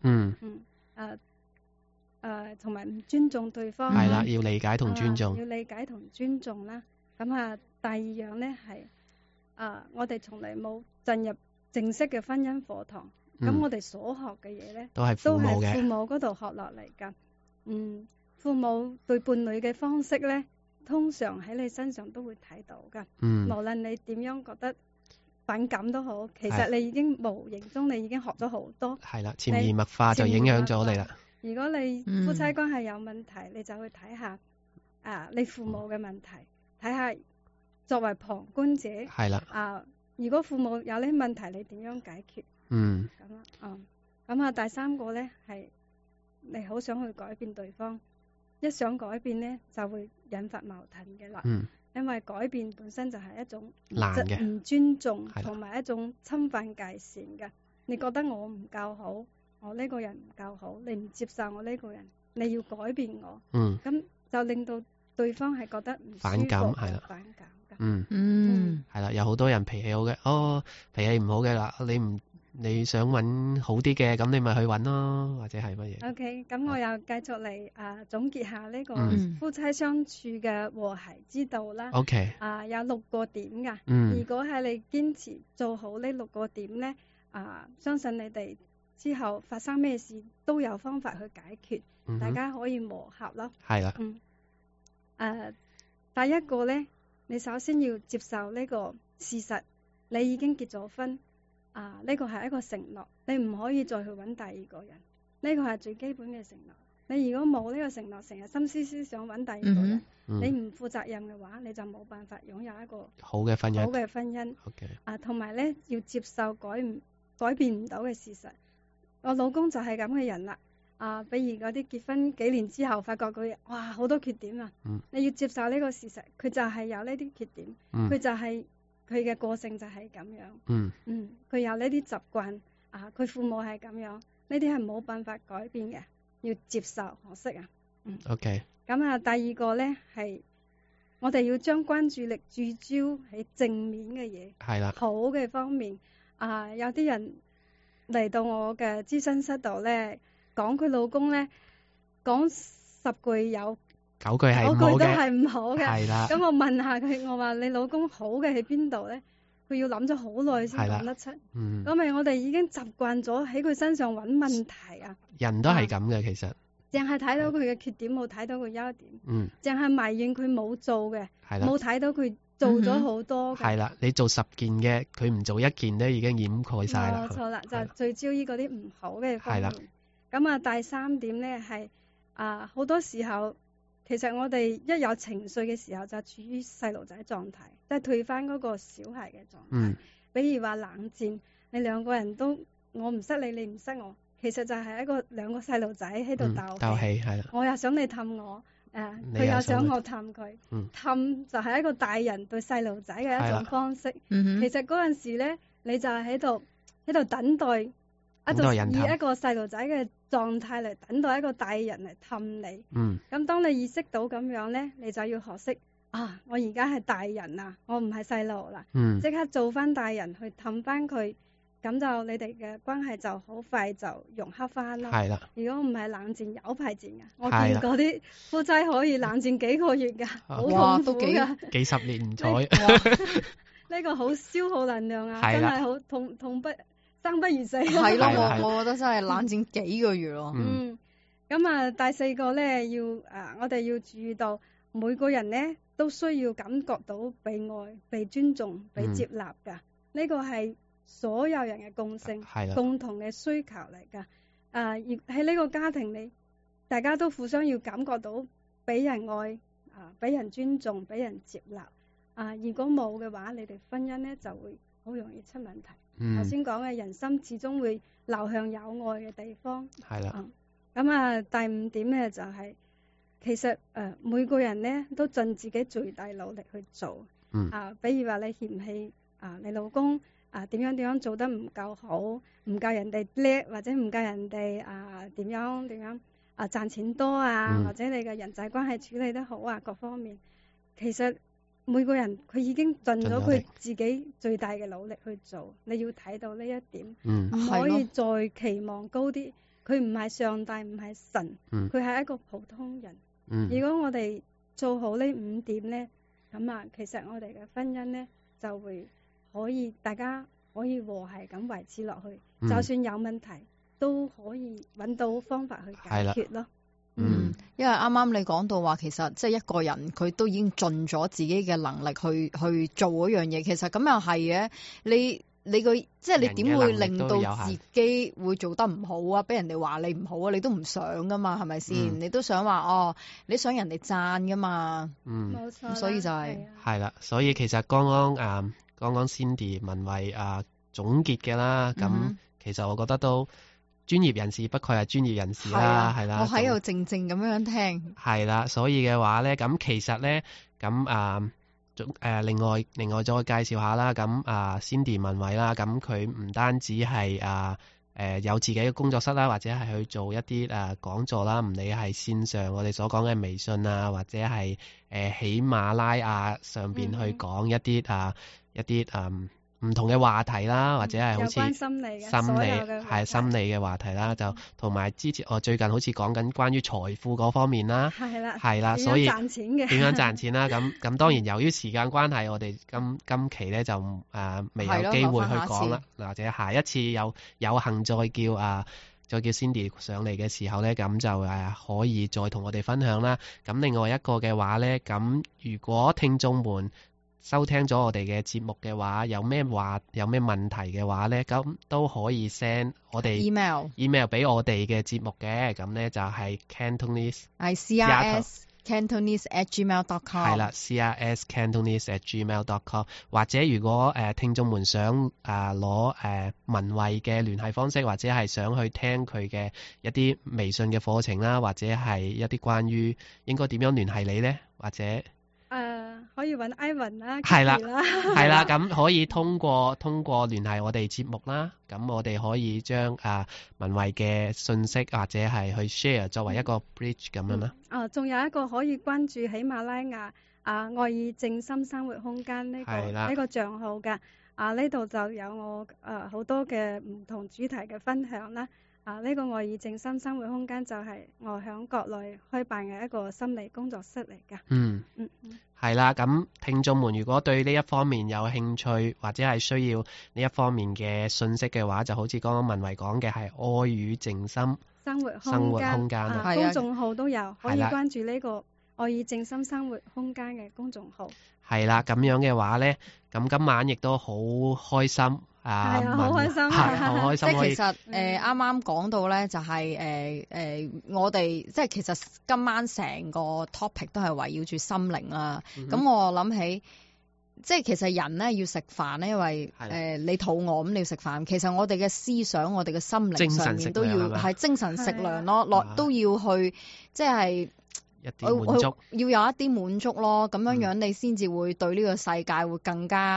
同埋唔尊重對方。 係啦，要理解同尊重。 要理解同尊重啦。咁第二樣咧係，我哋從嚟冇進入正式嘅婚姻課堂。咁我哋所學嘅嘢咧，都係父母嗰度學落嚟㗎。父母對伴侶嘅方式咧，通常喺你身上都會睇到㗎。無論你點樣覺得反感都好，其實你已經無形中你已經學咗好多。係啦，潛移默化就影響咗你啦。如果你夫妻關係有問題，你就去睇下你父母嘅問題，睇下作為旁觀者。係啦。如果父母有呢啲問題，你點樣解決？咁第三個咧係你好想去改變對方。一想改變呢，就會引發矛盾嘅啦。因為改變本身就係一種唔尊重同埋一種侵犯界線嘅。你覺得我唔夠好，我呢個人唔夠好，你唔接受我呢個人，你要改變我。咁就令到對方係覺得唔舒服，反感嘅。係啦，有好多人脾氣好嘅，脾氣唔好嘅啦，你想揾好啲嘅，咁你咪去揾咯，或者係乜嘢 ？OK， 咁我又繼續嚟總結下呢個夫妻相處嘅和諧之道啦。OK，有6個點㗎。如果係你堅持做好呢6個點呢，相信你哋之後發生咩事都有方法去解決，大家可以磨合咯。係啦。第一個呢，你首先要接受呢個事實，你已經結咗婚。呢個係一個承諾，你唔可以再去揾第二個人，呢個係最基本嘅承諾。你如果冇呢個承諾，成日心思思想揾第二個人，你唔負責任嘅話，你就冇辦法擁有一個好嘅婚姻。同埋呢，要接受改變唔到嘅事實。我老公就係咁嘅人啦。比如嗰啲結婚幾年之後，發覺佢好多缺點啊。你要接受呢個事實，佢就係有呢啲缺點，佢就係。佢嘅個性就係咁樣，佢有呢啲習慣，佢父母係咁樣，呢啲係冇辦法改變嘅，要接受學識啊。OK。咁第二個呢係，我哋要將關注力聚焦喺正面嘅嘢，係啦，好嘅方面。有啲人嚟到我嘅諮詢室度呢，講佢老公呢，講10句有9句係唔好嘅，9句都係唔好嘅。係啦。咁我問下佢，我話你老公好嘅喺邊度咧？佢要諗咗好耐先講得出。咁咪我哋已經習慣咗喺佢身上揾問題啊。人都係咁嘅，其實。淨係睇到佢嘅缺點，冇睇到佢優點。淨係埋怨佢冇做嘅，冇睇到佢做咗好多嘅。係啦，你做10件嘅，佢唔做1件咧，已經掩蓋晒啦。冇錯啦，就聚焦於嗰啲唔好嘅方面。係啦。咁第3點咧係好多時候。其實我哋一有情緒嘅時候，就處於細路仔狀態，即係退翻嗰個小孩嘅狀態。比如話冷戰，你兩個人都我唔識你，你唔識我，其實就係兩個細路仔喺度鬥氣，係啦。我又想你氹我，佢又想我氹佢，氹就係一個大人對細路仔嘅一種方式。其實嗰陣時咧，你就係喺度喺度等待以一個細路仔嘅狀態嚟等待一個大人嚟氹你。咁當你意識到咁樣咧，你就要學識我而家係大人啊，我唔係細路啦。即刻做翻大人去氹翻佢，咁就你哋嘅關係就好快就融洽翻咯。係啦。如果唔係冷戰有排戰噶，我見嗰啲夫妻可以冷戰幾個月噶，好痛苦噶， 幾十年唔睬。 呢個好消耗能量啊，真係好痛不生不如死。 係咯，我覺得真係冷戰幾個月咯。 咁第四個咧我哋要注意到每個人咧都需要感覺到被愛、被尊重、被接納噶。呢個係所有人嘅共性，共同嘅需求嚟噶。而喺呢個家庭裏，大家都互相要感覺到俾人愛，俾人尊重，俾人接納。如果冇嘅話，你哋婚姻咧就會好容易出問題。頭先講嘅人心始終會流向有愛嘅地方。係啦。咁第5點咧就係，其實每個人咧都盡自己最大努力去做。比如話你嫌棄你老公點樣做得唔夠好，唔夠人哋叻，或者唔夠人哋點樣賺錢多或者你嘅人際關係處理得好各方面，其實每個人佢已經盡咗佢自己最大嘅努力去做，你要睇到呢一點，唔可以再期望高啲。佢唔係上帝，唔係神，佢係一個普通人。如果我哋做好呢5點呢，咁其實我哋嘅婚姻呢就會大家可以和諧咁維持落去，就算有問題都可以揾到方法去解決咯。 因為啱啱你講到話，其實即係一個人佢都已經盡咗自己嘅能力去做嗰樣嘢，其實咁又係嘅。你個即係你點會令到自己會做得唔好啊？俾人哋話你唔好啊，你都唔想噶嘛，係咪先？你都想話你想人哋讚噶嘛。冇錯。所以就係啦，所以其實剛剛 Cindy 文慧總結嘅啦，咁其實我覺得都專業人士不愧係專業人士啦，係啦。 我喺度靜靜咁樣聽。係啦，所以嘅話咧，咁其實咧，咁另外再介紹下啦，咁Cindy 文慧啦，咁佢唔單止係有自己嘅工作室啦，或者係去做一啲講座啦，唔理係線上我哋所講嘅微信或者係喜馬拉雅上邊去講一啲唔同嘅話題啦，或者係好似心理嘅話題啦，就同埋之前我最近好似講緊關於財富嗰方面啦，係啦，所以點樣賺錢啦，咁當然由於時間關係，我哋今期咧就未有機會去講啦，或者下一次有幸再叫 Cindy 上嚟嘅時候咧，咁就可以再同我哋分享啦。咁另外一個嘅話咧，咁如果聽眾們收聽咗我哋嘅節目嘅話，有咩問題嘅話咧，咁都可以 send 我哋 email 俾我哋嘅節目嘅，咁咧就係 Cantonese CRS Cantonese@gmail.com 係啦 CRS Cantonese@gmail.com 或者如果聽眾們想攞文慧嘅聯繫方式，或者係想去聽佢嘅一啲微信嘅課程啦，或者係一啲關於應該點樣聯繫你咧，或者可以揾 Ivan 啦， 係啦，咁可以通過聯繫我哋節目啦，咁我哋可以將文慧嘅信息或者係去 share 作為一個 bridge 咁樣啦。 仲有一個可以關注喜馬拉雅愛意靜心生活空間呢個賬號㗎，呢度就有我好多嘅唔同主題嘅分享啦。呢個愛意靜心生活空間就係我響國內開辦嘅一個心理工作室嚟㗎。 係啦，咁聽眾們如果對呢一方面有興趣，或者係需要呢一方面嘅信息嘅話，就好似剛剛文慧講嘅係愛與靜心生活空間公眾號都有，可以關注呢個愛與靜心生活空間嘅公眾號。 係啦，咁樣嘅話咧，咁今晚亦都好開心。 好開心， 好開心。 即係其實啱啱講到咧，就係我哋即係其實今晚成個 topic 都係圍繞住心靈啦。咁我諗起，即係其實人咧要食飯咧，因為你肚餓咁你要食飯。其實我哋嘅思想、我哋嘅心靈上面都要係精神食糧咯，都要去即係一啲滿足， 要有一啲滿足咯。咁樣你先至會對呢個世界會更加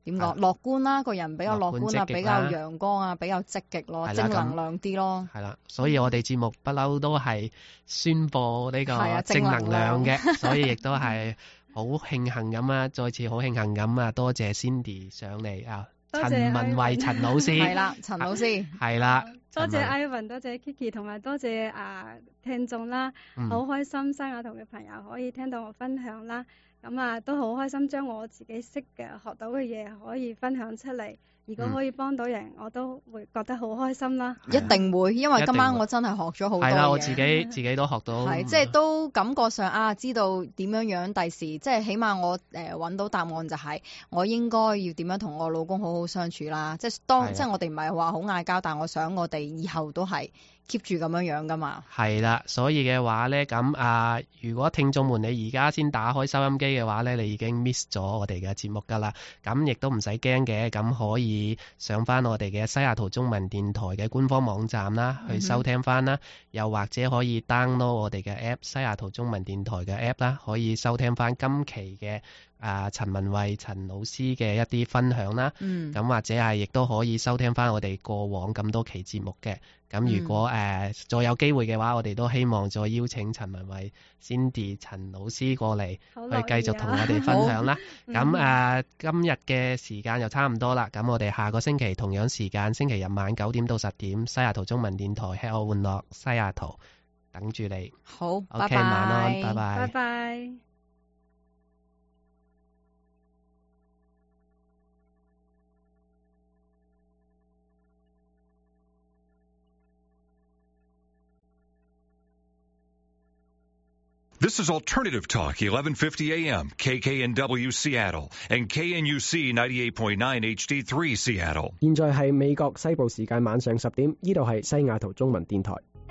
點講樂觀啦，個人比較樂觀啊，比較陽光啊，比較積極咯，正能量啲咯。 係啦，所以我哋節目不嬲都係宣佈呢個正能量嘅，所以亦都係好慶幸咁啊！再次好慶幸咁啊！多謝 Cindy 上嚟啊，陳文慧陳老師係啦，陳老師係啦， 多謝 Ivan， 多謝 Kiki， 同埋多謝聽眾啦，好開心西雅圖嘅朋友可以聽到我分享啦。咁啊，都好開心將我自己識嘅、學到嘅嘢可以分享出嚟。如果可以幫到人，我都會覺得好開心啦。 一定會，因為今晚我真係學咗好多嘢。係啦， 我自己都學到。 係，即係都感覺上知道點樣第時，即係起碼我揾到答案就係我應該要點樣同我老公好好相處啦。即係即係我哋唔係話好嗌交，但係我想我哋以後都係 keep 住咁樣噶嘛。 係啦，所以嘅話咧，咁如果聽眾們你而家先打開收音機嘅話咧，你已經 miss 咗我哋嘅節目噶啦。咁亦都唔使驚嘅，咁可以上翻我哋嘅西雅圖中文電台嘅官方網站啦，去收聽翻啦。又或者可以 download 我哋嘅 app 西雅圖中文電台嘅 app 啦，可以收聽翻今期嘅陳文慧陳老師嘅一啲分享啦。咁或者係亦都可以收聽翻我哋過往咁多期節目嘅。咁如果再有機會嘅話，我哋都希望再邀請陳文慧 Cindy 陳老師過嚟，去繼續同我哋分享啦。咁今日嘅時間又差唔多啦，咁我哋下個星期同樣時間星期日晚9點到10點，西雅圖中文電台吃喝玩樂西雅圖等住你。 好， 拜拜，晚安，拜拜， 拜拜。 This is Alternative Talk, 1150 AM, KKNW Seattle, and KNUC 98.9 HD3 Seattle. 現在係美國西部時間晚上10點，呢度係西雅圖中文電台。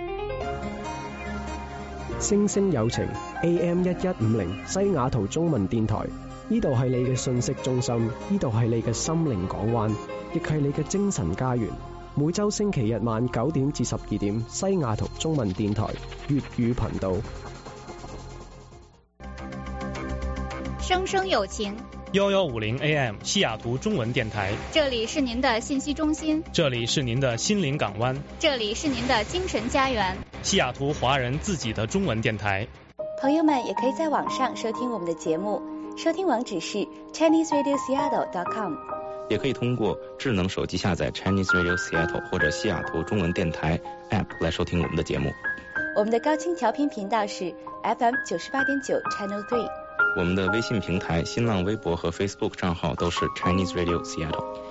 聲聲有情 AM1150 西雅圖中文電台，呢度係你嘅信息中心，呢度係你嘅心靈港灣，亦係你嘅精神家園。每週星期日晚9點至12點，西雅圖中文電台粵語頻道。 聲聲有情 1150 AM 西雅圖中文電台， 這裡是您的信息中心， 這裡是您的心靈港灣， 這裡是您的精神家園， 西雅圖華人自己的中文電台。 朋友們也可以在網上收聽我們的節目，收聽網址是 ChineseRadioSeattle.com， 也可以通過智能手機下載 Chinese Radio Seattle 或者西雅圖中文電台 App 來收聽我們的節目。 我們的高清調頻頻道是 FM 98.9 Channel 3。 我們的微信平台、新浪微博和 Facebook 賬號都是 Chinese Radio Seattle。